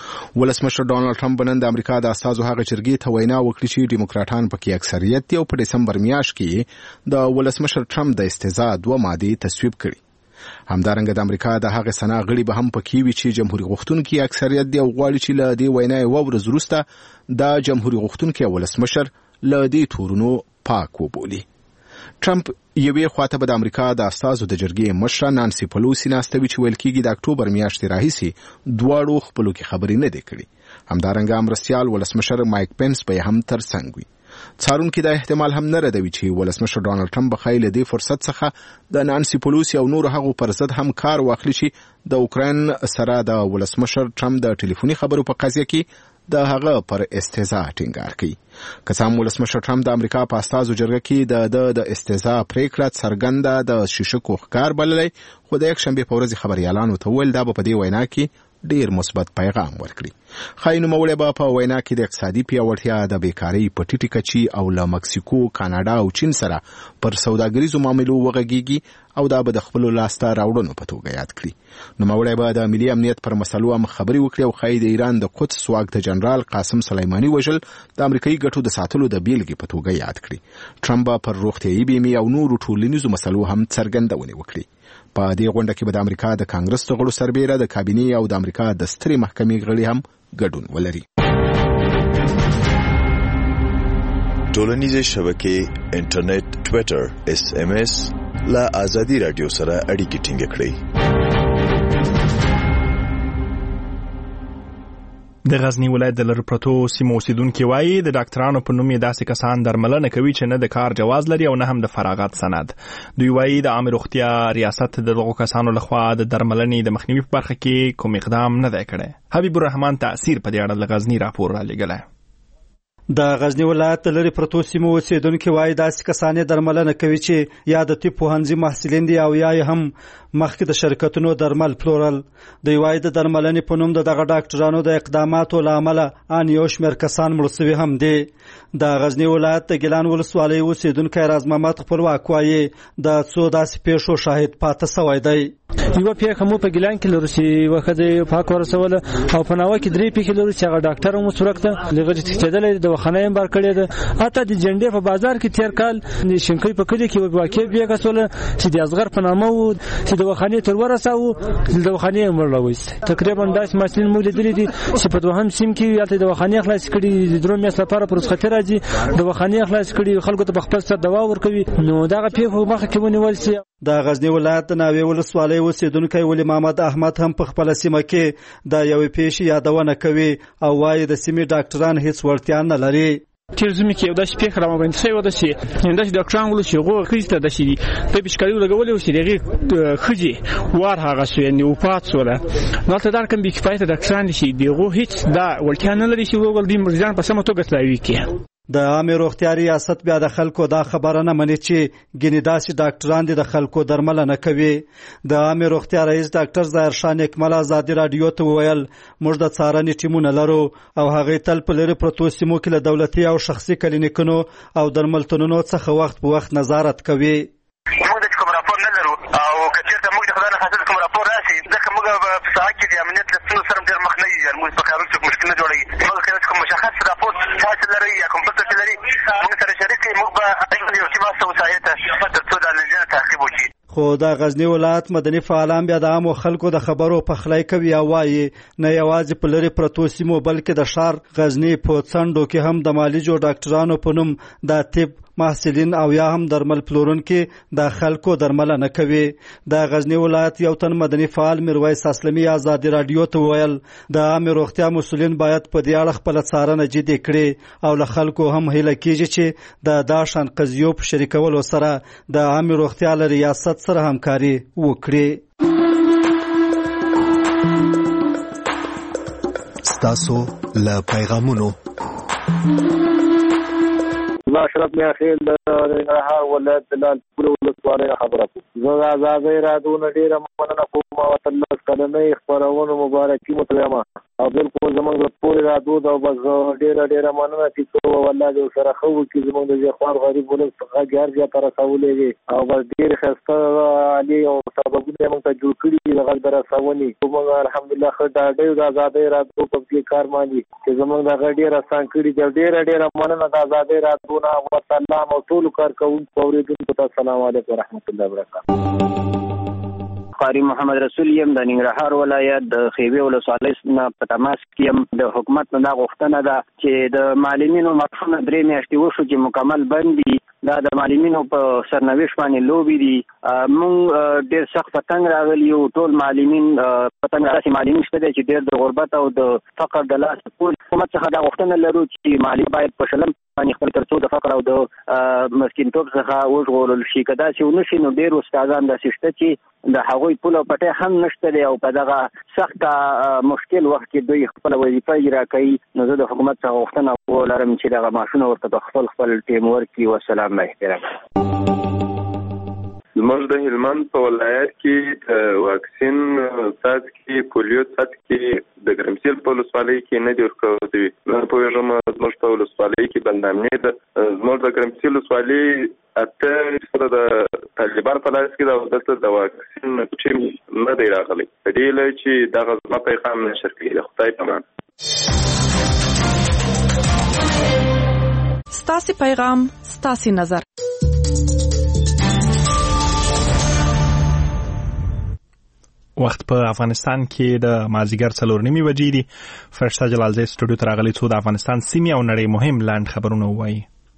ولسمشر ډانلډ ټرمپ نن د امریکا د استازو هغه جرګې ته وینا وکړي چې ډیموکراټان پکې اکثریت دي او په ډسمبر میاشت کې د ولسمشر ټرمپ د استعزا دوه مادې تصویب کړي. همدارنګه د امریکا د هغه سنا غړي به هم پکې وي چې جمهوریت غوښتونکي اکثریت دی او غواړي چې له دې وینا یوه ورځ وروسته د جمهوریت غوښتونکي ولسمشر له دې تورونو پاک وبولي. ټرمپ یوې خواته به د امریکا د استازو د جرګې مشره نانسي پلوسي ناستوي چې ویل کېږي د اکتوبر میاشتې راهیسې دواړو خپلو کې خبرې نه دي کړي. همدارنګه مرستیال ولسمشر مایک پنس به هم ترڅنګ وي. څارونکي دا احتمال هم نه ردوي چې ولسمشر ډانلډ ټرمپ به ښایي له دې فرصت څخه د نانسي پلوسي او نورو هغو پر ضد هم کار واخلي چې د اوکراین سره د ولسمشر ټرمپ د ټلیفوني خبرو په قضیه کې د هغه پر استهزاء ټینګار کوي. که څه هم ولسمشر ټرمپ د امریکا په استازو جرګه کې د د استهزاء پریکړه څرګنده د شیشکو ښکار بللی، خو د یکشنبې په ورځ خبریالانو ته وویل دا به په دې وینا کې ډیر مثبت پیغام ورکړي. ښایي نوموړی به په وینا کې د اقتصادي پیاوړتیا، د بیکارۍ په ټیټې کچې او له مکسیکو، کاناډا او چین سره پر سوداګریزو معاملو وغږیږي او دا به د خپلو لاسته راوړنو په توګه یاد کړي. نوموړی به د ملي امنیت پر مسلو هم خبرې وکړي او ښایي د ایران د قدس واګ جنرال قاسم سلیماني وژل د امریکایي ګټو د ساتلو د بیلګې په توګه یاد کړي. ټرمپ به پر روغتیایي بیمې او نورو ټولنیزو مسلو هم څرګندونې وکړي. په دې غونډه کې به د امریکا د کانګرس د غړو سربېره د کابینې او د امریکا د سترې محکمې غړي هم ګډون ولري. ټولنیزې شبکې، انټرنیټ، ټویټر، اس ام اس لا ازادي رادیو سره اړیکې ټینګ کړئ. د غزنی ولایت د لرې پرتو سیمو اوسیدونکي وایي د ډاکټرانو په نوم یې داسې کسان درملنه کوي چې نه د کار جواز لري او نه هم د فراغت سند. دوی وایي د عامه روغتیا ریاست د دغو کسانو لخوا د درملنې د مخنیوي په برخه کې کوم اقدام نه دی کړی. حبیب الرحمن تاثیر په دې اړه له غزنی راپور را لېږلی. د غزنی ولایت د لرې پرتو سیمو اوسیدونکي وایي داسې کسان درملنه کوي چې یا د طب پوهنځي محصلین دي او یا هم مخکې د شرکتونو درمل پلورل. دوی وایي د درملنې په نوم د دغه ډاکټرانو د اقداماتو له امله ان یو شمېر کسان مړه سوي هم دي. د غزنی ولایت د ګیلان ولسوالۍ اوسیدونکی راز محمد خپلواک وایي د څو داسې پیښو شاهد پاته سوی دی. یوه پیښه مو په ګیلان کې لرو چې یوه ښځه پاک ورسوله او په ناوه کې درې پیښې لرو چې هغه ډاکټر هم ورسره ده، د هغه چې تښتېدلی د دواخانه یې بار کړې ده. حتی د جنډې په بازار کې تېر کال د شینکۍ په کلي کې یوه واقع پیښه شوله چې د اصغر په نامه و چې دواخانې تر ورساوه، د دواخانې یې مړ راوایست. تقریبا داسې محصلین موږ لیدلي دي چې په دوهم سیم کې هلته دواخانې خلاصې کړي، د درو میاشتو لپاره په رخصتي راځي، دواخانې خلاصې کړي، خلکو ته په خپل سر دوا ورکوي. نو دغه پیښو مخه کې ونیول شي. د غزنی ولایت د ناوې ولسوالۍ اوسیدونکی ولی محمد احمد هم په خپله سیمه کې د یوې پیښې یادونه کوي او وایي د سیمې ډاکټران هیڅ وړتیا نه لري. تیر زمي کې یو داسې پیښه رامنځته شوې ده چې داسې ډاکټران ولو چې هغوی ښځې ته داسې دي ته پیشکاري ولګولې وه چې د هغې ښځې وار هغه شوې یعنې وفات شوله. نو هلته دا رقم بې کفایته ډاکټران دي چې د هغو هېڅ دا وړتیا نه لري چې وګل دوی مریضان په سمه توګه تداوي کړي. د عامې روغتیا ریاست بیا د خلکو دا خبره نه مني چې ګینې داسې ډاکټران دي د خلکو درملنه کوي. د عامې روغتیا رئیس ډاکټر ظاهر شاه نیکمل ازادي راډیو ته وویل موږ د څارنې ټیمونه لرو او هغې تل په لرې پرتو سیمو کې له دولتي او شخصي کلینیکونو او درملتونونو څخه وخت په وخت نظارت کوي. موږ د کوم راپور نه لرو او که چېرته موږ د خدای نه خاطر کوم راپور راشي ځکه موږ په ساحه کې د امنیت له ستونزو سره ډېر مخ نه یو، موږ په کارونو کې مشکل نه جوړوي. موږ کله چې کوم مشخص راپور تاسو لرئ یا کوم بل څه لري موږ سره شریک کړئ، موږ به یو ټیم واستوو ساحې ته تر څو د نتیجې تعقیب وکړي. خو د غزنی ولایت مدني فعالان بیا د عامو خلکو د خبرو پخلی کوي او وایي نه یوازې په لرې پرتو سیمو بلکې د ښار غزنی په څنډو کې هم د مالجو ډاکټرانو په نوم د طب محصلین او یا هم درمل پلورونکي د خلکو درملنه کوي. د غزنی ولایت یو تن مدني فعال میرویس اسلمي ازادي راډیو ته وویل د عامې روغتیا مسؤلین باید په دې اړه خپله څارنه جدي کړي او له خلکو هم هیله کیږي چې د دا شان قضیو په شریکولو سره د عامې روغتیا له ریاست سره همکاري وکړي. ستاسو له پیغامونو زه اشرف میاخیل د ننګرهار ولایت د لعل پورې ولسوالۍ خبره کوم. زه د ازادۍ راډیو نه ډېره مننه کوم او اتلس کلنۍ خپرونو مبارکي مو تلیم او بالکل زموږ د ټولې راډیو د بس ډېره ډېره مننه چې څو والله دې ورسره ښه وکړي زموږ د دې خوار غریب ولس څخه غږ زیاته رسولی دی او بس ډېرې ښایسته عالي او سببونه یې موږ ته جوړ کړي دي د غږ د رسونې. موږ الحمدلله ښه ډاډه یو د ازادۍ راډیو په دې کار باندې چې زموږ دغه ډېر اسان کړي دي. ډېره ډېره مننه د ازادۍ راډیو نه او سلام او ټولو کارکوونکو اورېدونکو ته السلام علیکم ورحمت الله وبرکاته. قاری محمد رسول یم د ننګرهار ولایت د خیبې ولسوالۍ نه په تماس کې یم. د حکومت نه دا غوښتنه ده چې د معلمینو معاشونه درې میاشتې وشو چې مکمل بند دي. دا د معلمینو په سرنوشت باندې لوبې دي. موږ ډېر سخت په تنګ راغلي یو. ټول معلمین په تنګ داسې معلمین شته دی چې ډېر د غربت او د فقر د لاسه پورې. حکومت څخه دا غوښتنه لرو چې معلم باید په شلم باندې خپل ترڅو د فقر او د مسکینتوب څخه وژغورل شي. که داسې ونه شي نو ډېر استادان داسې شته چې د هغوی پول او پټی هم نشته دی او په دغه سخته مشکل وخت کې دوی خپله وظیفه اجرا کوي. نو زه د حکومت څخه غوښتنه ولرم چې دغه معاشونه ورته په خپل خپل ټیم ورکړي. والسلام احترام. زموږ د هلمند په ولایت کې د واکسین څاڅکي پولیو څاڅکي د ګرمسیر په ولسوالۍ کې نه دي ورکول شوي. زه پوهېږم زموږ په ولسوالۍ کې بندامنې ده. زموږ د ګرمسیر ولسوالۍ اته فیصده د طالبان په لاس کې ده او دلته د واکسین ټیم نه دی راغلی. په دې هیله چې دغه زما پیغام نشر کړي. د خدای په امان. ستاسې پیغام ستاسې نظر. وخت په افغانستان کې د مازیګر څلور نیمې بجې دي. فرشته جلالزی سټوډیو ته راغلي څو د افغانستان سیمې او نړۍ مهم لاند خبرونه ووایي.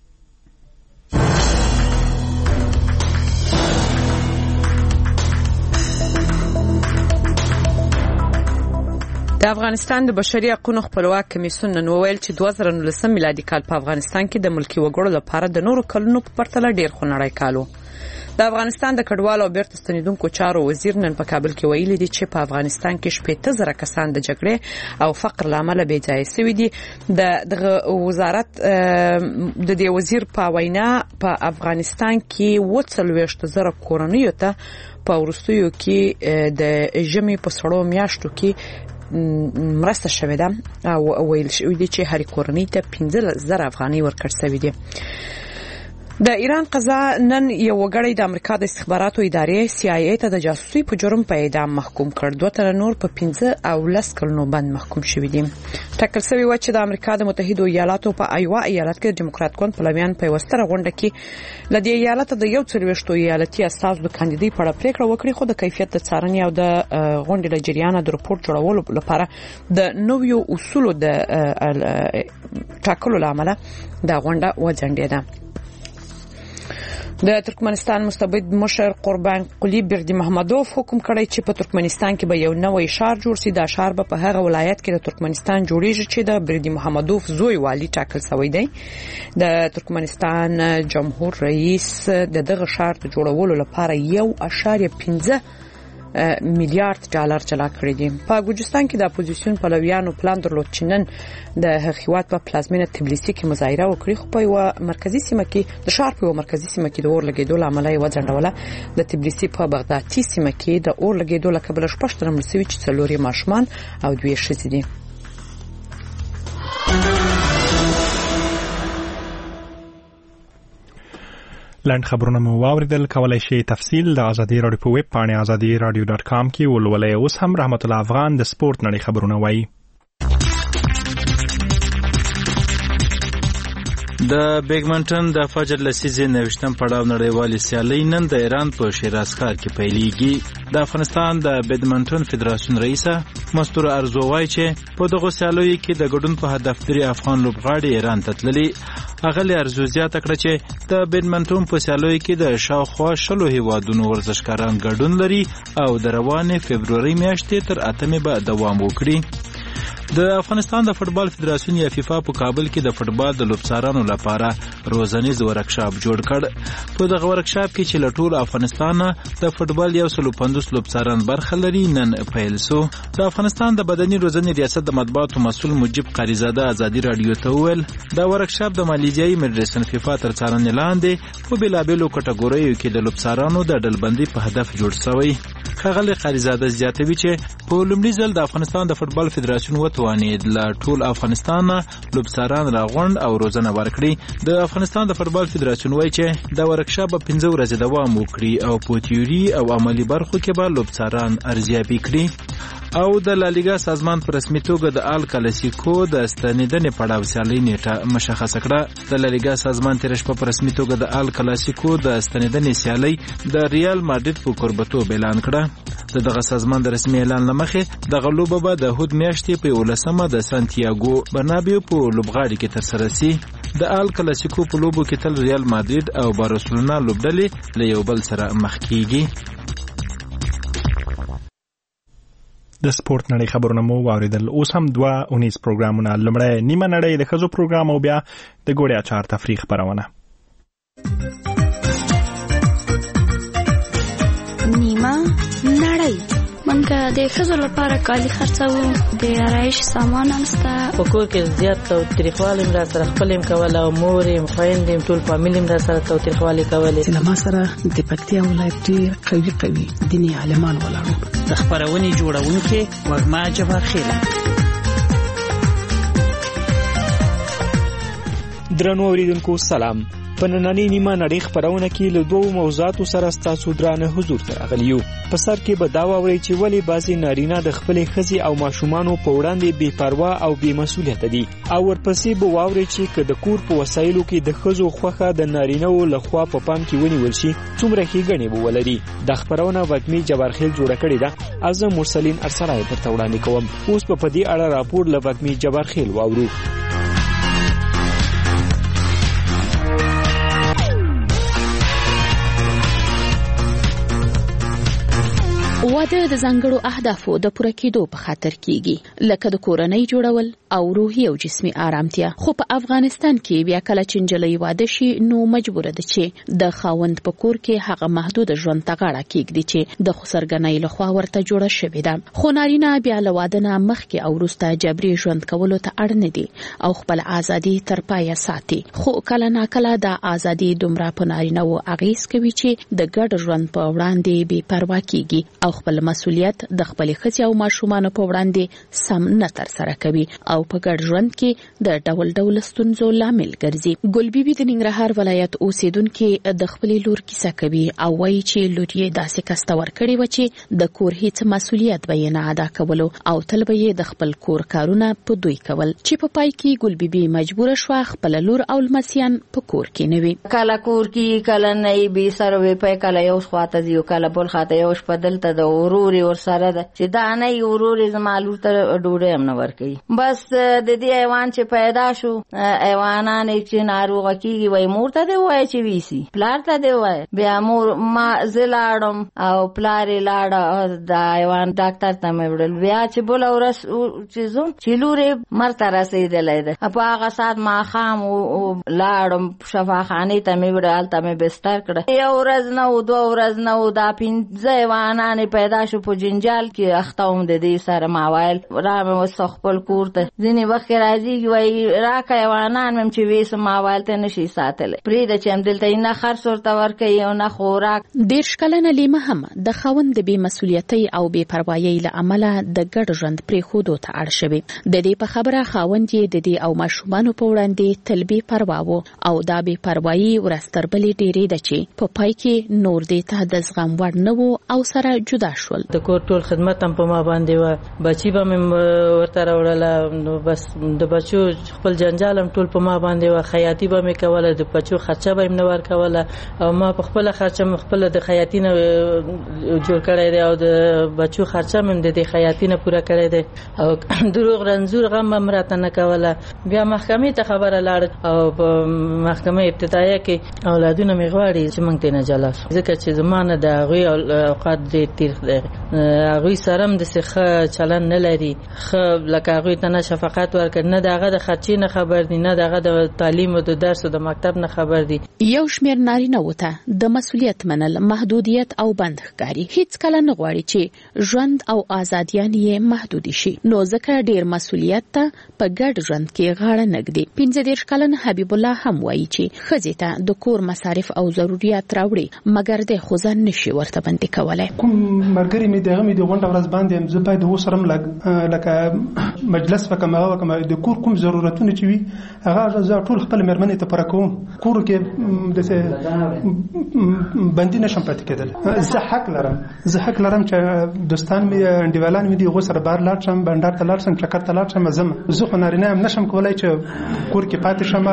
د افغانستان د بشري حقوقو خپلواک کمیسیون نن وویل چې دوه زره نولسم میلادي کال په افغانستان کې د ملکي وګړو لپاره د نورو کلونو په پرتله ډیر خونړی کال و. د افغانستان د کډوالو او بیرته ستنیدونکو چارو وزیر نن په کابل کې ویلي دي چې په افغانستان کې شپږ زره کسان د جګړې او فقر لامل بې ځای شوي دي. د وزارت د دې وزیر په وینا په افغانستان کې اووه څلوېښت زره کورنیو ته په وروستیو کې د ژمي په سړو میاشتو کې مرسته شوې ده او ویل شوی دی چې هر کورنۍ ته پنځه زره افغانۍ ورکړل شوې دي. د ایران قضا نن یو وګړی د امریکا د استخباراتو ادارې سی آی ای ته د جاسوسي په جرم په اعدام محکوم کړ. دوه تنه نور په پنځه او لس کلونو باندې محکوم شوي دي. ټاکل شوی و چې د امریکا د متحده ایالاتو په ایوا ایالت کې د ډیموکرات ګوند پلویان په وستره غونډه کې لدی ایالت د یو څلوېښتو ایالتي اساس د کاندیدي په اړه پریکړه وکړي، خو د کیفیت د څارنې او د غونډې له جریانه د رپورت جوړولو لپاره د نویو اصولو د ټاکلو لامل دا غونډه وځنډېده. د ترکمنستان مستبد مشر قربان قلی بردی محمدوف حکم کړی چې په ترکمنستان کې به یو نوی ښار جوړ شي. دا ښار به په هغه ولایت کې د ترکمنستان جوړیږي چې د بردی محمدوف زوی والی ټاکل شوی دی. د ترکمنستان جمهور رئیس د دغه ښار د جوړولو لپاره یو اشاریه پنځه میلیارډ ډالر جلا کړی دي. په ګوجستان کې د اپوزیسیون پلویانو پلان درلود چې نن د هیواد په پلازمینه تبلیسي کې مظاهره وکړي، خو په یو مرکزی سیمه کې د ښار په یو مرکزی سیمه کې د اور لګیدو لامل یې وځنډوله. د تبلیسي په بغدادي سیمه کې د اور لګیدو له کبله شپږ تنه مړه شوي چې څلور یې ماشومان او دوی ښځې دي. لاند خبرونه مو واوریدل. کولای شئ تفصیل د ازادي رادیو په ویب پاڼه ازادي رادیو ډاټ کام کې ولولئ. اوس هم رحمت الله افغان د سپورت نړۍ خبرونه وایي. د بیډمنټن د فجر لسیزې نوښتم پړاو نړیوالې سیالۍ نن د ایران په شیراز ښار کې پیلېږي. د افغانستان د بیډمنټن فدراسیون رئیسه مستور ارزو وایي چې په دغه سیالیو کې د ګډون په هدف درې افغان لوبغاړي ایران ته تللي. اغلی ارزو زیاته کړه چې د بیډمنټن په سیالیو کې د شاوخوا شلو هیوادونو ورزشکاران ګډون لري او د روانې فبروري میاشتې تر اتمې به دوام وکړي. د افغانستان د فوتبال فدراسیون یا فیفا په کابل کې د فوتبال د لوبڅارانو لپاره روزنیز ورکشاپ جوړ کړ. په دغه ورکشاپ کې چې له ټول افغانستان د فوتبال یو سل پنځوس لوبڅاران برخه لري نن پیل شو. د افغانستان د بدني روزنې ریاست د مطبوعاتو مسؤل مجيب قریزاده ازادي رادیو ته وویل دا ورکشاپ د مالیزیایي فدراسیون فیفا تر څارنې لاندې په بیلابیلو کټګوریو کې د لوبڅارانو د ډلبندۍ په هدف جوړ شوی. ښاغلی قریزاده زیاتوي چې په لومړي ځل د افغانستان د فوتبال فدراسیون وتوانید له ټول افغانستان لوبڅاران راغونډ او روزنه ورکړي. د افغانستان د فوتبال فدراسیون وایي چې دا ورکشاپ به پنځه ورځې دوام وکړي او په تیوري او عملی برخو کې به لوبڅاران ارزیابي کړي. او د لالیګا سازمان په رسمي توګه د آل کلاسیکو د ستنیدنې پړاو سیالۍ نیټه مشخصه کړه. د لالیګا سازمان تیر شپه په رسمي توګه د آل کلاسیکو د ستنیدنې سیالۍ د ریال مادرید په کوربتوب اعلان کړه. د دغه سازمان د رسمي اعلان لمخې د غلوبه به د هود میاشتې په ولسمه د سانتیاګو برنابیو په لوبغاړي کې ترسره شي. د آل کلاسیکو په لوبو کې تل ریال مادرید او بارسلونا لوبډلې له یو بل سره مخ کیږي. د سپورت نړۍ خبرونه مو واوریدل. اوس هم دوه اونیز پروګرامونه، لومړی نیمه نړۍ د ښځو پروګرام او بیا د ګوړې اچار تفریح خپرونه. نیمه نړۍ منګه د ښځو لپاره کالي خرڅوو، د آرایش سامان هم شته. په کور کې زیات تاوتریخوالی هم راسره خپل هم کوله او مور یې خویندې هم ټول فامیل هم راسره تاوتریخوالی کولې. له ما سره د پکتیا ولایت ډېر قوي قوي دیني عالمان ولاړو. د خپرونې جوړونکې وږمه جبارخیله. درنو اوریدونکو سلام. په نننۍ نیمه نړۍ خپرونه کې له دوو موضوعاتو سره ستاسو درانه حضور ته راغلي یو. په سر کې به دا واورئ چې ولې بعضې نارینه د خپلې ښځې او ماشومانو په وړاندې بې پروا او بې مسؤلیته دي، او ورپسې به واورئ چې که د کور په وسایلو کې د ښځو خوښه د نارینهو لخوا په پام کې ونیول شي څومره ښېګڼې به ولري. دا خپرونه وږمې جبارخیل جوړه کړې ده، او زه مرسلین ارسلای درته وړاندې کوم. اوس به په دې اړه راپور له وږمې جبارخیل واورو. واده د ځانګړو اهدافو د پوره کېدو په خاطر کیږي، لکه د کورنۍ جوړول او روحي او جسمي آرامتیا. خو په افغانستان کې بیا کله چې نجلۍ واده شي نو مجبوره ده چې د خاوند په کور کې هغه محدود ژوند ته غاړه کېږدي چې د خسرګنۍ لخوا ورته جوړه شوې ده. خو نارینه بیا له واده نه مخکې او وروسته جبري ژوند کولو ته اړ نه دي او خپل ازادي تر پایه ساتي. خو کله ناکله دا ازادي دومره په نارینه‌و اغېز کوي چې د ګډ ژوند په وړاندې بې پروا کیږي او خپل مسؤلیت د خپل ښځې او ماشومانو په وړاندې سم نه ترسره کوي او په ګډ ژوند کې د ډول ډول ستونزو لامل ګرځي. ګل بیبي د ننګرهار ولایت اوسیدونکې د خپلې لور کیسه کوي او وایي چې لور یې داسې کس ته ورکړې وه چې د کور هیڅ مسؤلیت به یې نه ادا کولو او تل به یې د خپل کور کارونه په دوی کول، چې په پای کې ګل بیبي مجبوره شوه خپل لور او لمسیان په کور کې نه وي. کله کور کې کله نه بې سره وي، په کله یو خواته ځي او کله بل خواته یو شپه دلته د ورور ور سره ده چې دا نه ورور زما لور ته ډوډۍ هم نه ورکوي. بس د دې ایوان چې پیدا شو ایوانان چې ناروغه کیږي وای مور ته دی وای چې ویسي پلار ته دی وای، بیا مور ما زلاړم او پلار لاړه دا ایوان ډاکټر ته مې وړل، بیا چې بل ورس چې زوم چې لورې مرته رسېدلې ده په هغه ساعت ما خام لاړم شفاخانه ته مې وړل ته مې بستر کړ. یو ورځ نه و دوه ورځ نه و دا پنځه ایوانان پیدا شو په جنجال کې اختوم د دې سره ما وایل را مې وسو خپل کور ته ځینې وخت راځي وای راکه ایوانان مم چې وېس ما وایل ته نشي ساتل پرې د چم دلته نه خرڅ ورته ورکوي او نه خوراک. دېرش کلنه لیمه هم د خاوند د بې مسؤلیتۍ او بې پروایۍ له امله د ګډ ژوند پرېښودو ته اړ شوې. د دې په خبره خاوند یې د دې او ماشومانو په وړاندې تل بې پروا و او دا بې پروایي ورځ تر بلې ډېرې ده چې په پای کې نور دې ته د زغم وړ نه و او سره جدا شول. د کور ټول خدمت هم په ما باندې و، بچی به مې ورته راوړله، نو بس د بچو خپل جنجال هم ټول په ما باندې و، خیاطي به مې کوله، د بچو خرچه به مې نه ورکوله او ما په خپله خرچه مې خپله د خیاطي نه جوړ کړی دی او د بچو خرچه مې د دې خیاطي نه پوره کړی دی او دروغ رنځور غم هم راته نه کوله. بیا محکمې ته خبره لاړه او په محکمه ابتدایه کې اولادونه مې غواړي چې موږ ته نه جلا شو، ځکه چې زما نه د هغوی اوقات ډېر تیریخ دی، هغوی سره هم داسې ښه چلن نه لري، ښه لکه هغوی ته نه شفقت ورکړي، نه د هغه د خرچې نه خبر دي، نه د هغه د تعلیم او د درس او د مکتب نه خبر دي. یو شمېر نارینه‌وو ته د مسؤلیت منل محدودیت او بند ښکاري، هیڅ کله نه غواړي چې ژوند او ازادیان یې محدود شي، نو ځکه ډېر مسؤلیت ته په ګډ ژوند کې غاړه نه ږدي. پنځه دېرش کلن حبیب الله هم وایي چې ښځې ته د کور مصارف او ضرورت راوړي مګر د خو ځان نشي ورته بندي کولی. کوم مرګري مې دغه مې د غونډه ورځ باندې زه باید وسرم لکه مجلس وکم او کوم د کور کوم ضرورتونه چې وي هغه زه ټول خپل مېرمنې ته پوره کوم. کور کې د بندي نشم پاتې کېدل. زه حق لرم زه حق لرم چې دوستان مې انډیوالان مې دي غو سره بار لاړ شم، بندر ته لاړ شم، چکر ته لاړ شم، زم زه خو نارینه هم نشم کولای چې کور کې پاتې شم او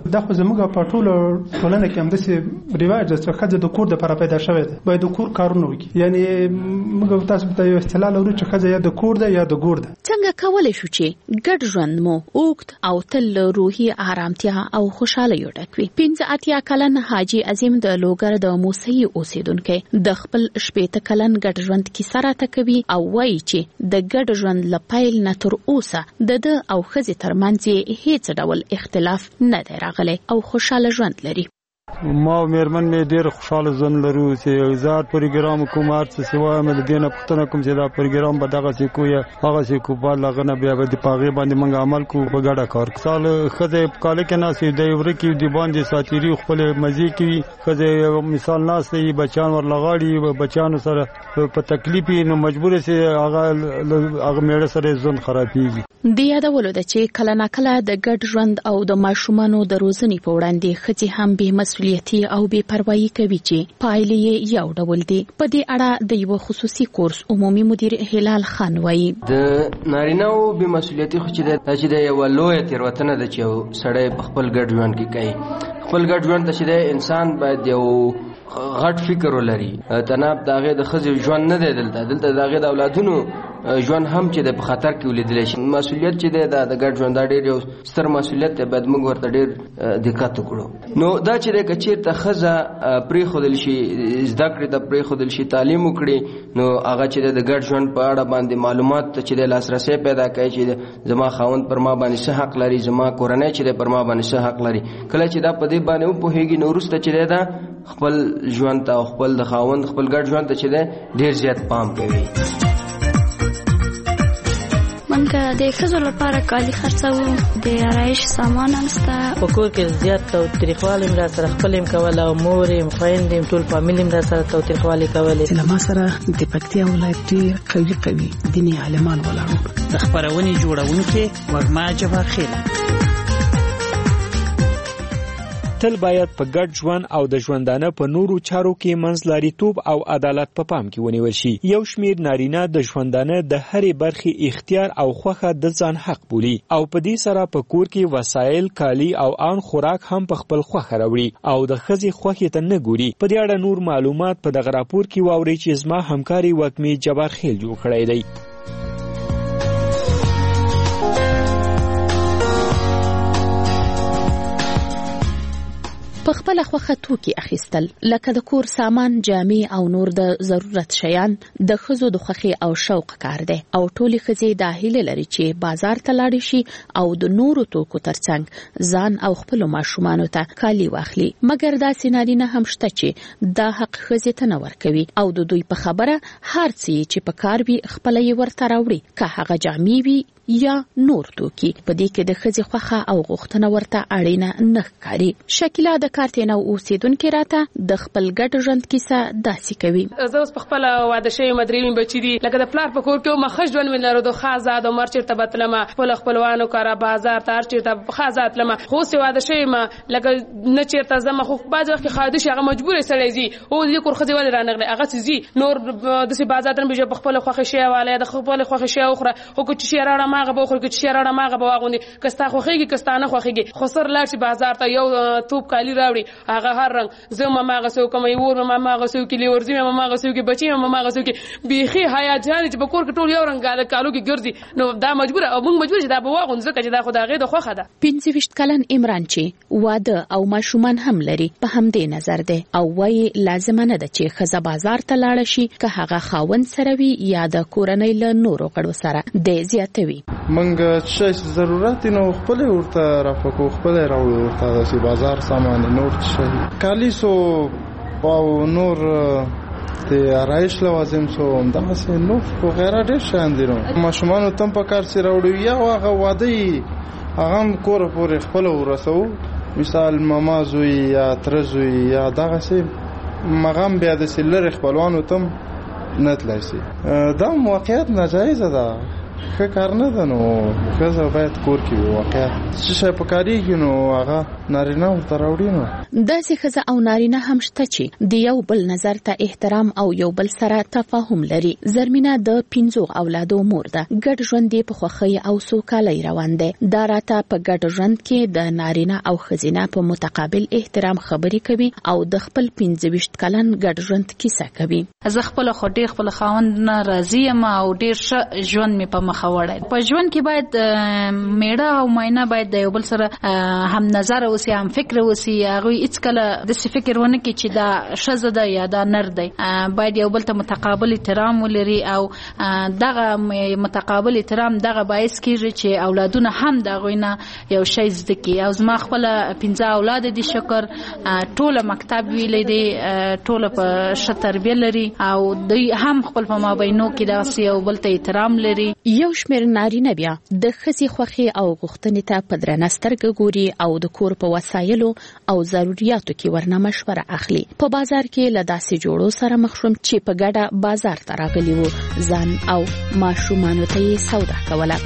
دا خو زموږ په ټولو ټولنه کې همداسې رواج ده چې ښځه د کور دپاره پیدا شوې ده، باید د کور کارونه وکړي. یعنی موږ تاسو ته یو اصطلاح لرو چې ښځه یا د کور ده یا د ګور ده. څنګه کولی شو چې ګډ ژوند مو اوږد او تل روحي آرامتیا او خوشحالۍ ډک وي؟ پنځه اتیا کلن حاجي عظیم د لوګر د موسهي اوسیدونکی د خپل شپېته کلن ګډ ژوند کیسه راته کوي او وایي چې د ګډ ژوند له پیل نه تر اوسه د ده او ښځې ترمنځ هیڅ ډول اختلاف نه دی راغلی او خوشحاله ژوند لري. ما او مېرمن مې ډېر خوشحاله ژوند لرو چې زه پروګرام کوم هر څه سوا مې د دې نه پوښتنه کوم چې دا پروګرام به دغسې کوو یا هغسې کوو، بعد له هغه نه بیا به د په هغې باندې موږ عمل کوو په ګډه کار. سال ښځه په کاله کې ناست وي دی ورکې د باندې ساتیري خپلې مزې کوي، ښځه مثال ناسته وي بچیان ورله غاړي، بچیانو سره په تکلیف وي نو مجبوره سي هغه هغه میړه سره ژوند خرابېږي. د یادولو ده چې کله ناکله د ګډ ژوند او د ماشومانو د روزنې په وړاندې ښځې هم بې مسؤلیتي او بې پروایي کوي چې پایلې یې یو ډول دي. په دې اړه د یو خصوصي کورس عمومي مدیر هلال خان وایي د نارینه‌و بې مسؤلیتي خو چې د چې د یو لویه تېروتنه ده چې یو سړی په خپل ګډ ژوند کې کوي. خپل ګډ ژوند ته چې د انسان باید یو غټ فکر ولري. تناب د هغې د ښځې ژوند نه دی دلته دلته د هغې د اولادونو ژوند هم چې د په خطر کې ولیدلی شي. مسؤلیت چې دی دا د ګډ ژوند دا ډېر یو ستر مسؤلیت دی، باید موږ ورته ډېر دقت وکړو. نو دا چې دی که چېرته ښځه پرېښودل شي زده کړې ته پرېښودل شي تعلیم وکړي نو هغه چې دی د ګډ ژوند په اړه باندې معلومات چې دی لاسرسی پیدا کوي چې زما خاوند پر ما باندې څه حق لري، زما کورنۍ چې دی پر ما باندې څه حق لري. کله چې دا په دې باندې وپوهېږي نو وروسته چې دی دا خپل ژوند ته او خپل د خاوند خپل ګډ ژوند ته چې دی ډېر زیات پام کوي. منګه د ښځو لپاره کالي خرڅوو، د آرایش سامان هم شته. په کور کې زیات تاوتریخوالی هم راسره خپل هم کوله او مور یم خویندې یم ټول فامیل هم راسره تاوتریخوالی کولې. له ما سره د پکتیا ولایت ډېر قوي قوي دیني عالمان ولاړ وو. د خپرونې جوړونکې وږمه جبار خیله. تل باید په ګډ ژوند او د ژوندانه په نورو چارو کې منځلاریتوب او عدالت په پام کې ونیول شي. یو شمیر نارینه د ژوندانه د هرې برخې اختیار او خوښه د ځان حق بولي او په دې سره په کور کې وسایل، کالي او آن خوراک هم په خپل خوښه راوړي او د ښځې خوښې ته نه ګوري. په دې اړه نور معلومات په دغه راپور کې واورئ چې زما همکاري وږمې جبار خیل جوړ کړی دی. په خپل خوخه توکي اخیستل لکه د کور سامان، جامې او نور د ضرورت شیان د ښځو د خوښۍ او شوق کار دی او ټولې ښځې دا هیله لري چې بازار ته لاړې شي او د نورو توکو ترڅنګ ځان او خپلو ماشومانو ته کالي واخلي. مګر داسې نارینه هم شته چې دا حق ښځې ته نه ورکوي او د دوی په خبره هر څه چې په کار وي خپله یې ورته راوړي، که هغه جامې وي یا نور توکي. په دې کې د ښځې خوښه او غوښتنه ورته اړینه نه ښکاري. شکیلا د کارتینو اوسیدونکې راته د خپل ګډ ژوند کیسه داسې کوي. زه اوس په خپله واده شوې یم، درې مې بچي دي. لکه د پلار په کور کې وم ښه ژوند مې لرلو، ښه ازاد وم، هر چېرته به تلمه خپلو خپلوانو کره بازار ته هر چېرته ښه ازاد تلمه. خو اوس چې واده شوې یم لکه نه چېرته ځمه، خو بعضې وخت کې ښایده شي هغه مجبوره سړی ځي. او د دې کور ښځې ولې رانغلې هغسې ځي، نور داسې بازار ته نه بېژه په خپله خوښې شی واله یا د خپلې خوښې شی وخوره. خو که چې شی راوړه هماغه به وخورې، که چې شی راوړه هماغه به واغوندې، که ستا خوښېږي که ستا نه خوښېږي. خو سر لاړ شي بازار ته یو توپ کالي راوړي، هغه هر رنګ زه هم هماغسې وکړم، ور مې هماغسې وکړي، لیورځي مې هماغسې وکړي، بچي مې هماغسې وکړي. بیخي حیا جانې چې په کور کې ټول یو رنګ کالو کې ګرځي، نو دا مجبوره او موږ مجبور چې دا به واغوندو ځکه چې دا خو د هغې د خوښه ده. پنځه ویشت کلن عمران چې واده او ماشومان هم لري په همدې نظر دی او وایي لازمه نه ده چې ښځه بازار ته لاړه شي، که هغه خاوند سره وي یا د کورنۍ له نورو غړو سره. دی زیاتوي موږ څه ضرورت نو خپل ورته راپکو، خپل راوړو ورته داسې بازار سامان نور څه کالي سو او نور د آرایش لوازم سو همدغسې نور وغیره ډېر شیان دي. نو ماشومانو ته هم په کار چې راوړو یا هغه واده یي هغه هم کوره پورې خپله ورسوو، مثال ماما زوی یا تره زوی یا دغسې هغه هم بیا داسې لرې خپلوانو ته هم نه تللی شي. دا واقعیت ناجایزه ده، ښه کار نه ده. نو ښځه باید کور کې وي، واقعیت څه شی په کارېږي نو هغه نارینه ورته راوړي نو داسې ښځه او نارینه هم شته چې د یو بل نظر ته احترام او یو بل سره تفاهم لري. زرمینه د پنځو اولادو مور ده. ګډ ژوند یې په خوښۍ او سوکالۍ روان دی. دا راته په ګډ ژوند کې د نارینه او ښځینه په متقابل احترام خبرې کوي او د خپل پنځه ویشت کلن ګډ ژوند کیسه کوي. زه خپل خو ډیر خپل خاوند نه راضي یم او ډیر ښه ژوند می په مخه وړی. په ژوند کې باید میړه او ماینه باید د یو بل سره هم نظر اوسي، هم فکر اوسي. هغه هیڅ کله د څه فکر ونه کوي چې دا ښځه ده یا دا نر دی. باید یو بل ته متقابل احترام ولري او دغه متقابل احترام دغه باعث کیږي چې اولادونه هم دغه نه یو شی زده کوي. او زما خپل پنځه اولاد دي، شکر ټول مکتب ویلې دي، ټول په ښه تربیه لري او دوی هم خپل په مابینو کې داسې یو بل ته احترام لري. یو شمېر نارینه بیا د ښځې خوښې او غوښتنې ته په درنه سترګه ګوري او د کور په وسایلو او ضرورتو کې ورنه مشوره اخلي. په بازار کې له داسې جوړو سره مخ شوم چې په ګډه بازار ته راغلي وو. ځان او ماشومانو ته یې سودا کوله.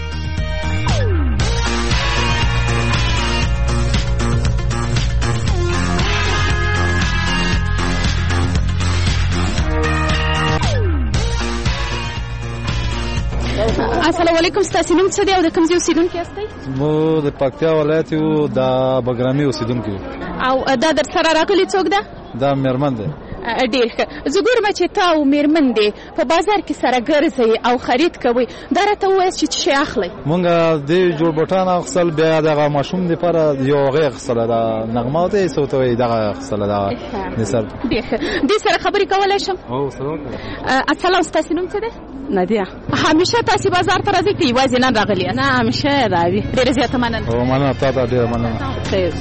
السلام علیکم. ستاسو نوم څه دی او د کوم ځای اوسیدونکي یاستئ؟ مو د پکتیا ولایت یو د بګرامي اوسیدونکي. او دا در سره راغلی څوک ده؟ دا میرمن ده. ډېر ښه. زه ګورم چې تا او میرمن دی په بازار کې سره ګرځئ او خرید کوئ. دا راته ووایاست چې څه شی اخلئ؟ مونږ د جوړ بوټان اخیستل، بیا دغه ماشوم دپاره یو هغې اخیستله، د نغمه ته یې څه ورته وایي دغه اخیستله دغه نثر. ډېر ښه. دې سره خبرې کولی شم؟ هو سلام. السلام، ستاسو نوم څه دی؟ نادیه. همیشه تاسې بازار ته راځئ که یوازې نن راغلي یاست؟ نه، همیشه راځي. ډېره زیاته مننه. هو مننه، تا ته ډېره مننه. خیر.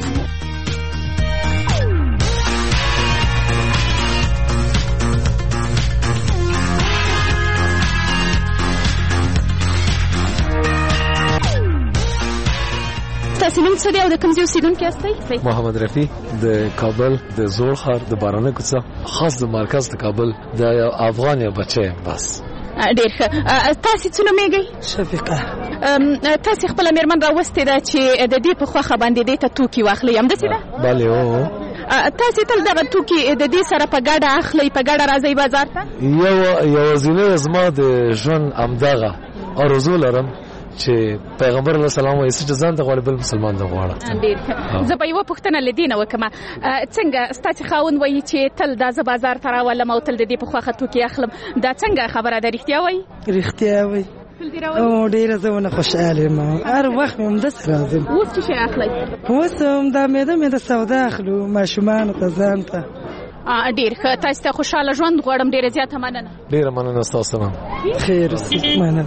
تاسو نوم څه دی او د کوم ځای اوسیدونکي یاستئ؟ محمد رفیع د کابل د زوړ ښار د بارانه کوڅه، خاص د مرکز د کابل د افغان یو بچی یم. بس ډېر ښه. تاسې څه نومېږئ؟ شفیقه. تاسې خپله مېرمن راوستې ده چې د دې په خوښه باندې دې ته توکي واخلئ، همداسې ده؟ بلې هو. تاسې تل دغه توکي د دې سره په ګډه اخلئ، په ګډه راځئ بازار ته؟ یو یوازینی زما د ژوند همدغه آرزو لرم چې پیغمبر علیه السلام وایي چې ځان ته غواړي بل مسلمان ته غواړه. ډېر ښه. زه به یوه پوښتنه له دې نه وکړم. څنګه ستاسې خاوند وایي چې تل دا زه بازار ته راولم او تل د دې په خوښه توکي اخلم، دا څنګه خبره ده؟ رښتیا وایي؟ رښتیا وایي. او ډېره زه ونه خوشحاله یم، هر وخت مې همداسې راځم. اوس څه شی اخلئ؟ اوس همدا مېده مېده سودا اخلو ماشومانو ته، ځان ته. ډېر ښه. تاسو ته خوشحاله ژوند غواړم. ډېره زیاته مننه. ډېره مننه ستاسو نه. خیر، مننه.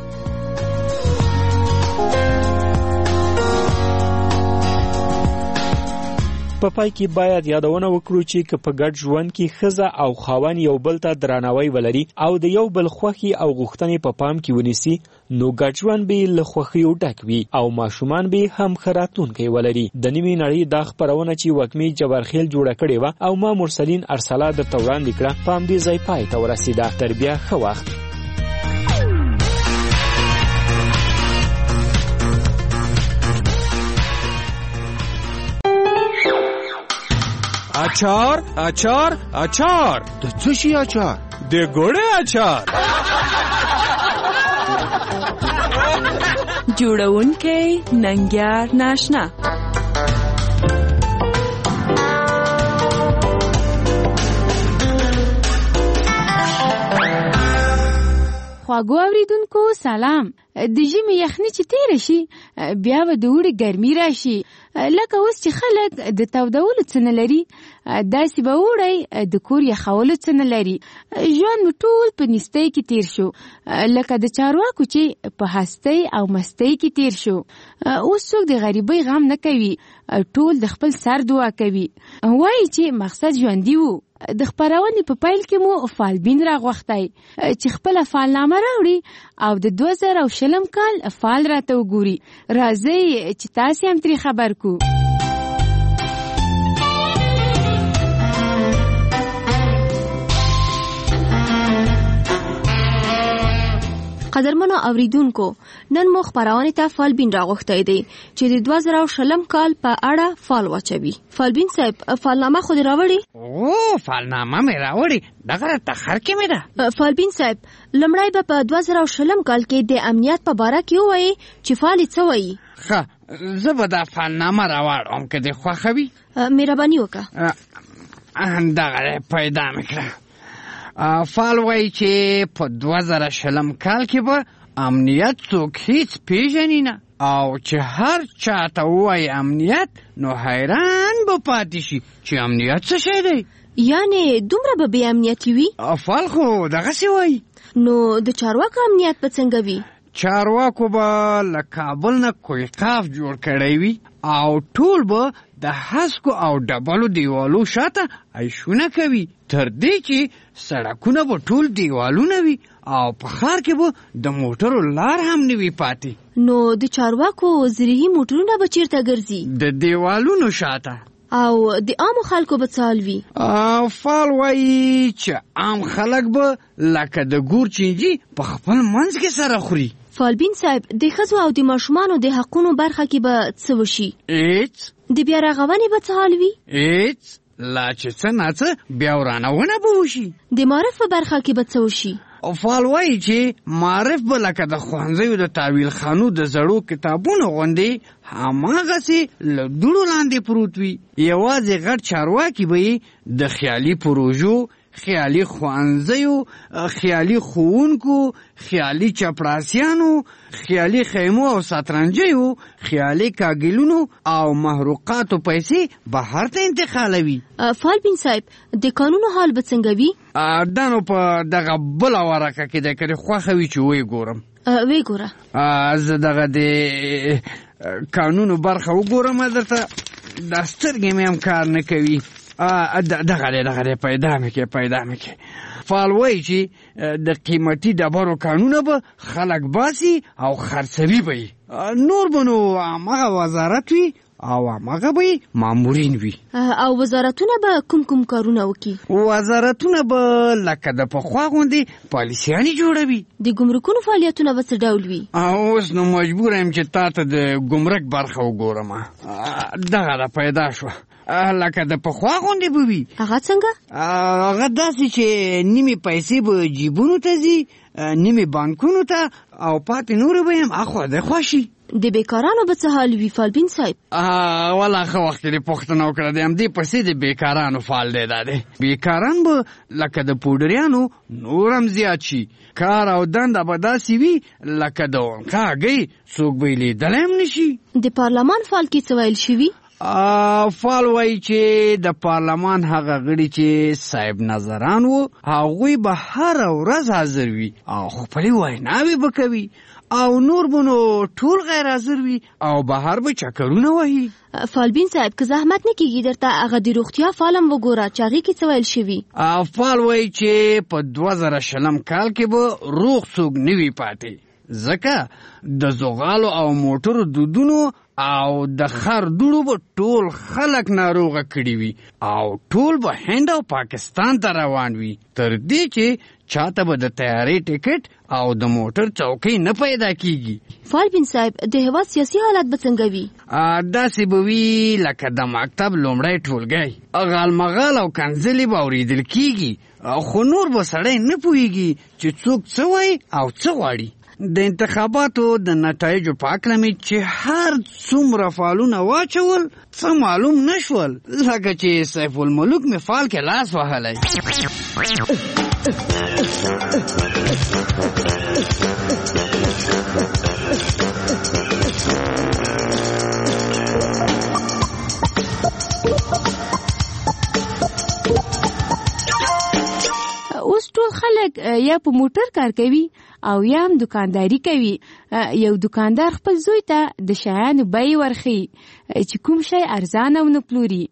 په پای کې باید یادونه وکړو چې که په ګډ ژوند کې ښځه او خاوند یو بل ته درناوی ولري او د یو بل خوښي او غوښتنې په پام کې ونیسي، نو ګډ ژوند به له خوښیو ډک وي او ماشومان به هم ښه راتلونکی ولري. د نیمې نړۍ دا خپرونه چې وږمې جبارخیل جوړه کړې وه او ما مرسلین ارسلا درته وړاندې کړه، په همدې ځای پای ته ورسېده. تر بیا ښه وخت. اچار اچار اچار. د څه شي اچار؟ د ګوړې اچار. جوړونکی ننګیار ناشنا. خواږو اوریدونکو سلام. د ژمي یخني چې تیر شي بیا به د اوړي ګرمي راشي، لکه اوس چې خلک د تودولو څه نه لري داسې به اوړی د کور یخولو څه نه لري. ژوند مو ټول په نیستۍ کې تیر شو، لکه د چارواکو چې په هستۍ او مستۍ کې تیر شو. اوس څوک د غریبۍ غم نه کوي، ټول د خپل سر دعا کوي، وایي چې مقصد ژوندي وو. د خپرونې په پیل کې مو فالبین راغوښتی چې خپله فالنامه راوړي او د دوه زره او شلم کال فال راته وګوري. راځئ چې تاسې هم ترې خبر کو. قدرمنو اوریدونکو نن مو خبرونه ته فالبین راغوښتې دی چې د دوه زره شلم کال په اړه فال واچوي. فالبین صاحب فالنامه خو دې راوړې؟ او فالنامه مې راوړې، دغه تخر کې مې ده. فالبین صاحب لمړی به په دوه زره شلم کال کې د امنیت په باره کې ووایي چې فال څه وایي. ښه زه به دا فالنامه راوړم که دې خوښه وي. مهرباني وکړه. دغه پیدا مې کړه. فال وایي چې په دوه زره شلم کال کې به امنیت څوک هیڅ پیژني نه، او چې هر چاته ووایي امنیت نو حیران به پاتې شي چې امنیت څه شی دی. یعنې دومره به بې امنیتي وي؟ فال خو دغسې وایي. نو د چارواکو امنیت به څنګه وي؟ چارواکو به له کابل نه کویقاف جوړ کړی وي او ټول به د هسکو او ډبلو دیوالو شاته عیشونه کوي، تر دې چې سړکونه به ټول دیوالونه وي او په ښار کې به د موټرو لار هم نه وي پاتې. نو د چارواکو زرهي موټرونه به چیرته ګرځي؟ د دیوالونو شاته. او د عامو خلکو به څه حال وي؟ فال وایي چې عام خلک به لکه د ګور چینجي په خپل منځ کې سره خوري. فالبین صاحب د ښځو او د ماشومانو د حقونو برخه کې به څه وشي؟ هیڅ. د بیا رغونې به څه حال وي؟ هیڅ. لا چې څه ناڅه بیا ورانونه به وشي. د معارف په برخه کې به څه وشي؟ فال وایي چې معارف به لکه د ښوونځیو د تاویل خانو د زړو کتابونو غوندې هماغسې له دوړو لاندې پروت وي. یوازې غټ چارواکي به یې د خیالي پروژو، خیالي ښوونځیو، خیالي ښوونکو، خیالي چپړاسیانو، خیالي خیمو او ساترنجیو، خیالي کاګلونو او محروقاتو پیسې بهر ته انتقالوي. فالبین صاحب د قانونو حال به څنګه وي؟ دا نو په دغه بله ورقه کې دی، که دې خوښه وي چې ویې ګورم. ویې ګوره. زه دغه د قانونو برخه وګورم، درته دا سترګې مې هم کار نه کوي. دغه دی دغه دی پیدا مې کې پیدا مې کې. فال وایي چې د قیمتي ډبرو کانونه به خلک باسي او خرڅوي به یې، نور به نو همغه وزارت وي او همغه به مامورین وي. او وزارتونه به کوم کوم کارونه وکړي؟ وزارتونه به لکه د پخوا غوندې پالیسیانې جوړوي. د ګمرکونو فعالیتونه به څه ډول وي؟ اوس نو مجبور یم چې تا ته د ګمرک برخه وګورم. دغه ده پیدا شوه، لکه د پخوا غوندې به وي. هغه څنګه؟ هغه داسې چې نیمې پیسې به جیبونو ته ځي، نیمې بانکونو ته، او پاتې نورې به یې هم اخوا دخوا شي. د بیکارانو به څه حال وي فالبین صاحب؟ والا ښه وخت کې دې پوښتنه وکړه، د همدې پسې د بیکارانو فال دی. دا دی بیکاران به لکه د پوډریانو نور هم زیات شي. کار او دنده به داسې وي لکه د ونکا هګۍ، څوک به یې لیدلی هم نه شي. د پارلمان فال کې څه ویل شوي؟ فال وایي چې د پارلمان هغه غړي چې صاحب نظران وو هغوی به هره ورځ حاضر وي او خپلې ویناوې به کوي، او نور به نو ټول غیر حاضر وي او بهر به چکرونه وهي. فالبین صاحب که زحمت نه کېږي درته هغه د روغتیا فال هم وګوره چې هغې کې څه ویل شوي. فال وایي چې په دوه زره شلم کال کې به روغ څوک نه وي پاتې، ځکه د زغالو او موټرو دودونو او د خر دوړو به ټول خلک ناروغه کړي وي او ټول به هند او پاکستان ته روان وي، تر دې چې چاته به د تیارې ټیکټ او د موټر چوکۍ نه پیدا کیږي. فالبین صاحب د هېواد سیاسي حالت به څنګه وي؟ داسې به وي لکه د مکتب لومړی ټولګی، غالمغال او کنځلې به اورېدل کیږي، خو نور به سړی نه پوهېږي چې څوک څه وایي او څه غواړي. د انتخاباتو د نتایجو په هکله مې چې هر څومره فالونه واچول څه معلوم نه شول، لکه چې سیف الملوک مې فال کې لاس وهلی. اوس ټول خلک یا په موټر کار کوي او یا هم دکانداری کوي. یو دکاندار خپل زوی ته د شیانو بیې ورښیي چې کوم شی ارزانه ونه پلوري.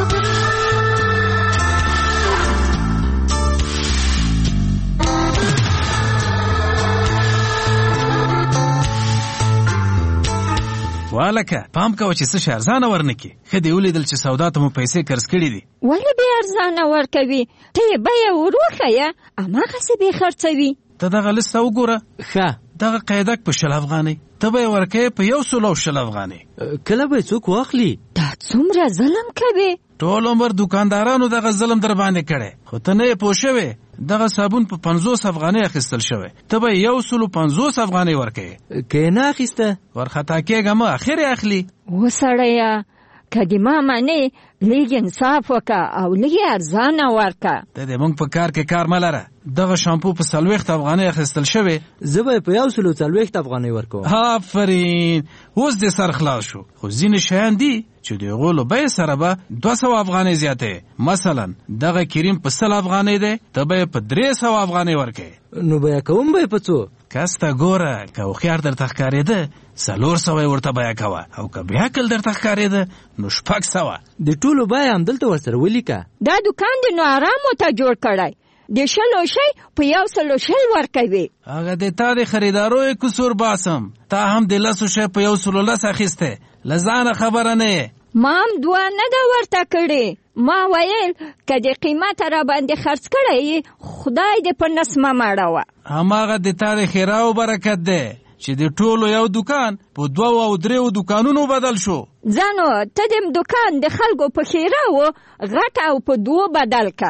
والکه پام کوه چې څه شی ارزانه ورنکې. ښه دې ولیدل چې سودا ته مو پیسې قرض کړي دي. ولې بې ارزانه ورکوي؟ ته یې بیه ور وښیه، هماغسې بې خرڅوي. ته دغه لسته وګوره. ښه دغه قیدک په شل افغانۍ ته به یې ورکوې په یو سلو شل افغانۍ. کله به یې څوک واخلي؟ دا څومره ظلم کوي. ټول عمر دوکاندارانو دغه ظلم در باندې کړی، خو ته نه یې پوه شوې. دغه صابون په پنځوس افغانۍ اخیستل شوی، ته به یو سلو پنځوس افغانۍ ورکوې. که یې نه اخیسته ورخطا کېږه مه، اخر یې اخلي. وسړیه که دې ما منې لږ انصاف وکړه او لږ ارزانه ورکړه. ته د موږ په کار کې کار مه لره. دغه شامپو په څلوېښت افغانۍ اخیستل شوی، زه به یې په یو سلو څلوېښت افغانۍ ورکوم. آفرین، اوس دې سر خلاص شو. خو ځینې شیان دي چې د هغو له بیې سره به دوه سوه افغانۍ زیاتوي. مثلا دغه کریم په سل افغانۍ دی، ته به یې په درې سوه افغانۍ ورکوې. نو بیه کوم به یې په څو؟ کس ته ګوره، که هوښیار درته ښکارېده څلور سوه یې ورته بیه کوه، او که بې عقل درته ښکارېده نو شپږ سوه. د ټولو بیه همدلته ورسره ولیکه. دا دوکان د نو ارامو ته جوړ کړی، د شلو شی په یو سلو شل ورکوي. هغه د تا د خریدارو یې قصور باسم، تا هم د لسو شی په یو سلو لس اخیستی، له ځانه خبره نه یې. ما هم دوه نه ده ورته کړې. ما ویل که د قیمته را باندې خرڅ کړی خدای دې په نس مه مړوه. هماغه د تا د خیراو برکت دی چې د ټولو یو دکان په دوو او دریو دکانونو بدل شو. ځانو ته دې دکان د خلکو په خیراو غټ او په دوو بدل که.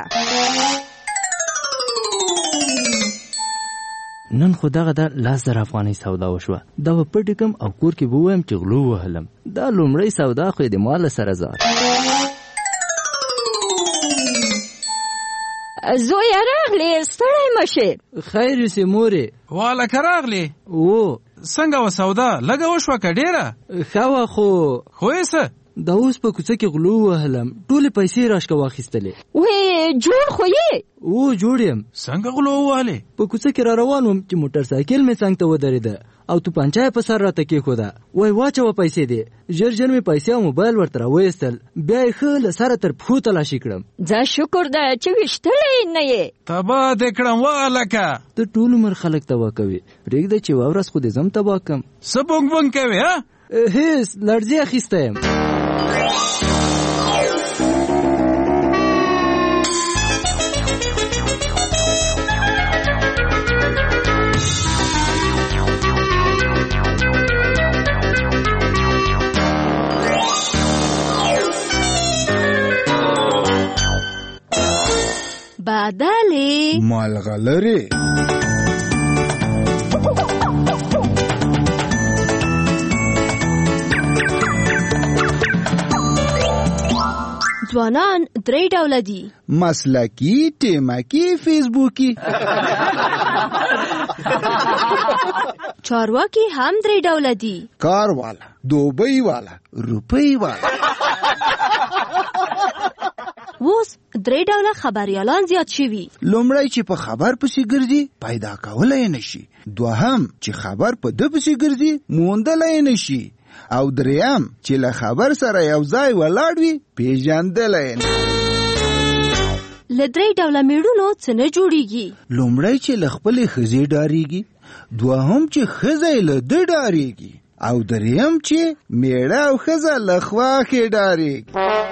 نن خو دغه د لاس زره افغانۍ سودا وشوه. دا به پټې کم او کور کې به ووایم چې غلو وهلم. دا لومړی سودا خو یې د مال سره زار. زویه راغلې، ستړی مه شې. خیر یوسې مورې. والکه راغلې. او څنګه وه سودا؟ لږه وشوه که ډېره؟ ښه وه خو خو یې څه؟ دا اوس په کوڅه کې غلو وهلم، ټولې پیسې راشکه واخیستلې. وې جوړ خو یې؟ او جوړ یم. څنګه غلو ووهلې؟ په کوڅه کې را روان وم چې موټر سایکل مې څنګ ته ودرېده او توپانچه یې په سر راته کېښوده. وایي واچوه پیسې دې. ژر ژر مې پیسې او موبایل ورته راویستل، بیا یې ښه له سره تر پښو تلاشي کړم. ځه شکر ده چې ویشتلی نه یې. تباه دې کړم والکه. ته ټول عمر خلک تباه کوې، پرېږده چې یوه ورځ خو دې زم تباه کړم. څه بونګ بونګ کوې؟ هېڅ لړزې اخیستی یم. بدلې مالغلرې ځوانان درې ډوله دي: مسلکي، ټیمکي، فیسبوکي. چارواکي هم درې ډوله دي: کار والا، دوبۍ والا، روپۍ والا. اوس درې ډوله خبریالان زیات شوي. لومړی چې په خبر پسې ګرځي پیدا کولی نشي، دوهم چې خبر په ده پسې ګرځي موندلی نشي، او دریم چې له خبر سره یو ځای ولاړ وي پیژندلی نه. له درې ډوله میړونو څه نه جوړیږي. لومړی چې له خپلې ښځې ډارېږي، دوهم چې ښځه یې له ده ډارېږي، او دریم چې میړه او ښځه له خواښې ډارېږي.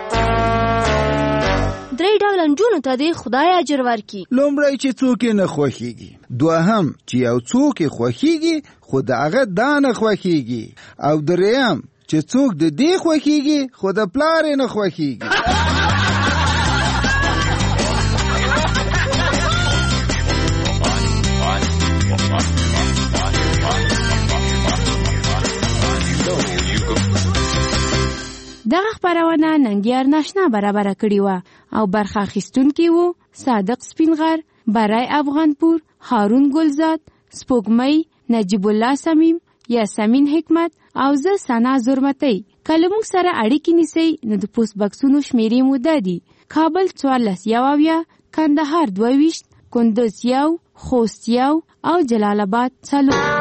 درې ډوله نجونو ته دې خدای اجر ورکړي. لومړی چې څوک یې نه خوښېږي، دوهم چې یو څوک یې خوښېږي خو د هغه دا نه خوښېږي، او دریم چې څوک د دې خوښېږي خو د پلار یې نه خوښېږي. دغه خپرونه ننګیار ناشنا برابره کړې وه او برخه اخیستونکي وو صادق سپینغر، برای افغانپور، هارون ګلزاد، سپوږمۍ، نجیب الله سمیم، یاسمین حکمت او زه سنا زرمتۍ. که له موږ سره اړیکې نیسئ نو د پوسټ بکسونو شمیرې مو دا دي: کابل څوارلس یو اویا، کندهار دوه ویشت، کندز یو، خوست یو او جلال آباد څلور.